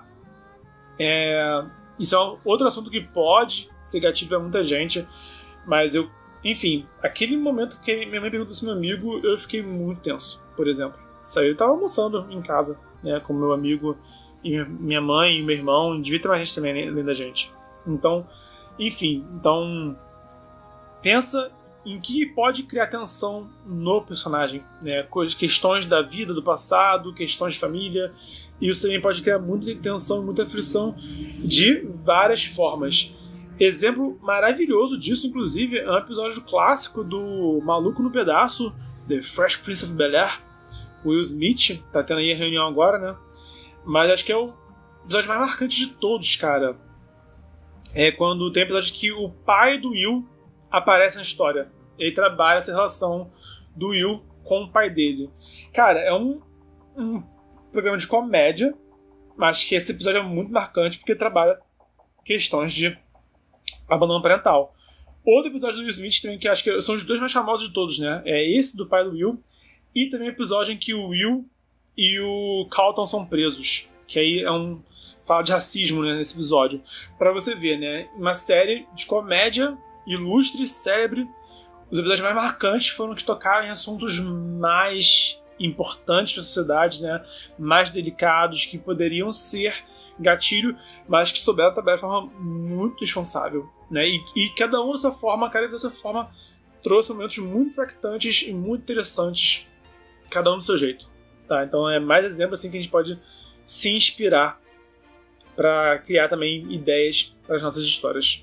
Speaker 1: É... Isso é outro assunto que pode ser gatilho pra muita gente, mas eu, enfim, aquele momento que minha mãe perguntou se meu amigo, eu fiquei muito tenso, por exemplo. Saí, eu tava almoçando em casa, né, com meu amigo e minha mãe e meu irmão, devia ter mais gente também além da gente. Então, enfim, então pensa em que pode criar tensão no personagem, né? Coisas, questões da vida, do passado, questões de família. Isso também pode criar muita tensão, muita aflição de várias formas. Exemplo maravilhoso disso, inclusive, é um episódio clássico do Maluco no Pedaço, The Fresh Prince of Bel-Air. O Will Smith, tá tendo aí a reunião agora, né? Mas acho que é o episódio mais marcante de todos, cara. É quando tem episódio que o pai do Will aparece na história. Ele trabalha essa relação do Will com o pai dele. Cara, é um, um programa de comédia, mas que esse episódio é muito marcante porque trabalha questões de abandono parental. Outro episódio do Will Smith também, que acho que são os dois mais famosos de todos, né? É esse do pai do Will e também o episódio em que o Will e o Carlton são presos. Que aí é um... fala de racismo, né, nesse episódio. Pra você ver, né? Uma série de comédia ilustre, célebre. Os episódios mais marcantes foram os que tocaram em assuntos mais importantes para a sociedade, né? Mais delicados, que poderiam ser gatilho, mas que souberam trabalhar de forma muito responsável, né? E, e cada um dessa forma, cada um dessa forma trouxe momentos muito impactantes e muito interessantes, cada um do seu jeito, tá? Então é mais exemplo assim que a gente pode se inspirar para criar também ideias para as nossas histórias.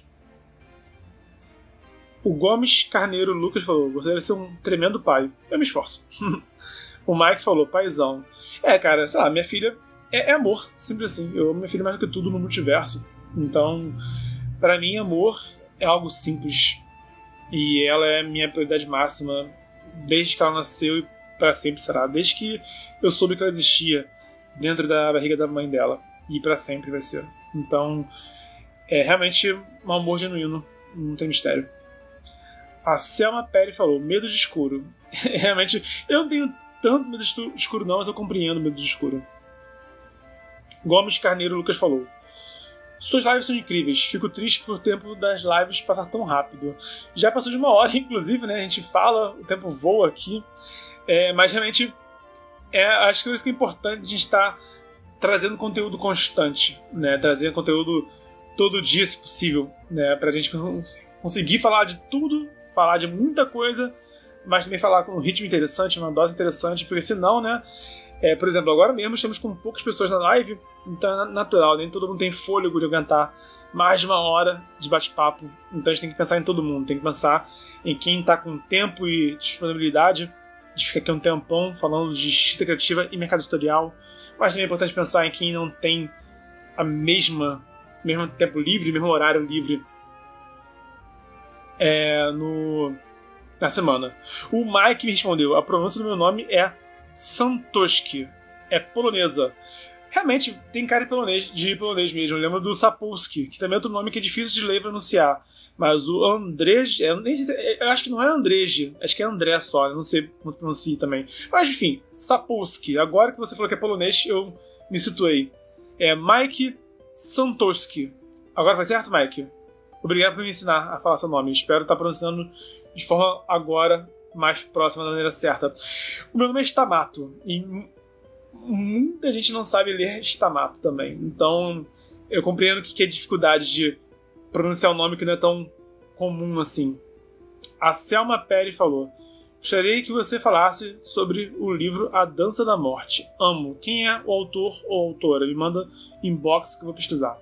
Speaker 1: O Gomes Carneiro Lucas falou: você deve ser um tremendo pai. Eu me esforço. O Mike falou: paizão. É, cara, sei lá, minha filha é, é amor, simples assim. Eu amo minha filha mais do que tudo no multiverso. Então, pra mim, amor é algo simples. E ela é minha prioridade máxima desde que ela nasceu e pra sempre será. Desde que eu soube que ela existia dentro da barriga da mãe dela. E pra sempre vai ser. Então, é realmente um amor genuíno. Não tem mistério. A Selma Perry falou: medo de escuro. Realmente, eu não tenho tanto medo de escuro não, mas eu compreendo o medo de escuro. Gomes Carneiro Lucas falou: suas lives são incríveis, fico triste por o tempo das lives passar tão rápido. Já passou de uma hora, inclusive, né? A gente fala, o tempo voa aqui. É, mas realmente, é, acho que isso que é importante, a gente estar trazendo conteúdo constante, né? Trazendo conteúdo todo dia, se possível, né? Pra gente conseguir falar de tudo, falar de muita coisa, mas também falar com um ritmo interessante, uma dose interessante, porque senão, né, é, por exemplo, agora mesmo estamos com poucas pessoas na live, então é natural, nem todo mundo tem fôlego de aguentar mais de uma hora de bate-papo, então a gente tem que pensar em todo mundo, tem que pensar em quem está com tempo e disponibilidade de ficar aqui um tempão falando de escrita criativa e mercado editorial, mas também é importante pensar em quem não tem a mesma, mesmo tempo livre, mesmo horário livre É, no, na semana. O Mike me respondeu: a pronúncia do meu nome é Santoski, é polonesa. Realmente tem cara de polonês, de polonês mesmo. Eu lembro do Sapolsky, que também é outro nome que é difícil de ler e pronunciar. Mas o Andrej, eu nem sei se, eu acho que não é Andrej, acho que é André só, eu não sei como pronuncia também. Mas enfim, Sapolsky. Agora que você falou que é polonês, eu me situei. É Mike Santoski. Agora foi certo, Mike? Obrigado por me ensinar a falar seu nome. Espero estar pronunciando de forma agora mais próxima da maneira certa. O meu nome é Stamato. E muita gente não sabe ler Stamato também. Então eu compreendo que é dificuldade de pronunciar um nome que não é tão comum assim. A Selma Perry falou: gostaria que você falasse sobre o livro A Dança da Morte. Amo. Quem é o autor ou autora? Me manda inbox que eu vou pesquisar.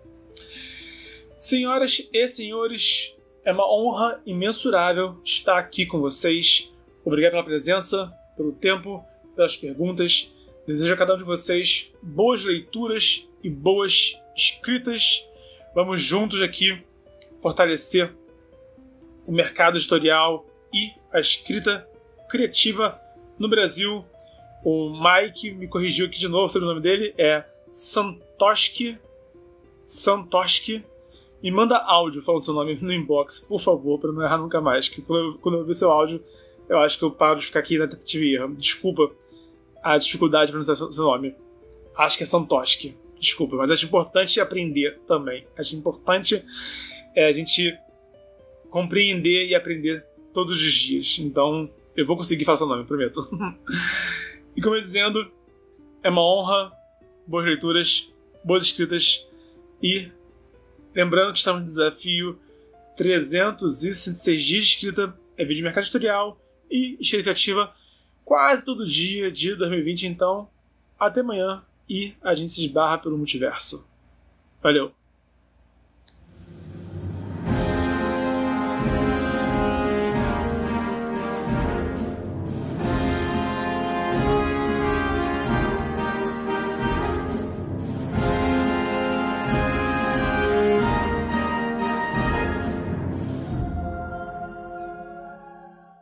Speaker 1: Senhoras e senhores, é uma honra imensurável estar aqui com vocês. Obrigado pela presença, pelo tempo, pelas perguntas. Desejo a cada um de vocês boas leituras e boas escritas. Vamos juntos aqui fortalecer o mercado editorial e a escrita criativa no Brasil. O Mike me corrigiu aqui de novo sobre o nome dele. É Santoski. Santoski. Me manda áudio falando seu nome no inbox, por favor, para não errar nunca mais. Que quando eu, quando eu ouvir seu áudio, eu acho que eu paro de ficar aqui na tentativa e erro. Desculpa a dificuldade de pronunciar seu nome. Acho que é Santoski. Desculpa, mas acho importante aprender também. Acho importante é, a gente compreender e aprender todos os dias. Então, eu vou conseguir falar seu nome, prometo. E como eu ia dizendo, é uma honra, boas leituras, boas escritas e lembrando que estamos no desafio trezentos e sessenta e seis dias de escrita, é vídeo de mercado editorial e escrita criativa quase todo dia de dois mil e vinte. Então, até amanhã e a gente se esbarra pelo multiverso. Valeu!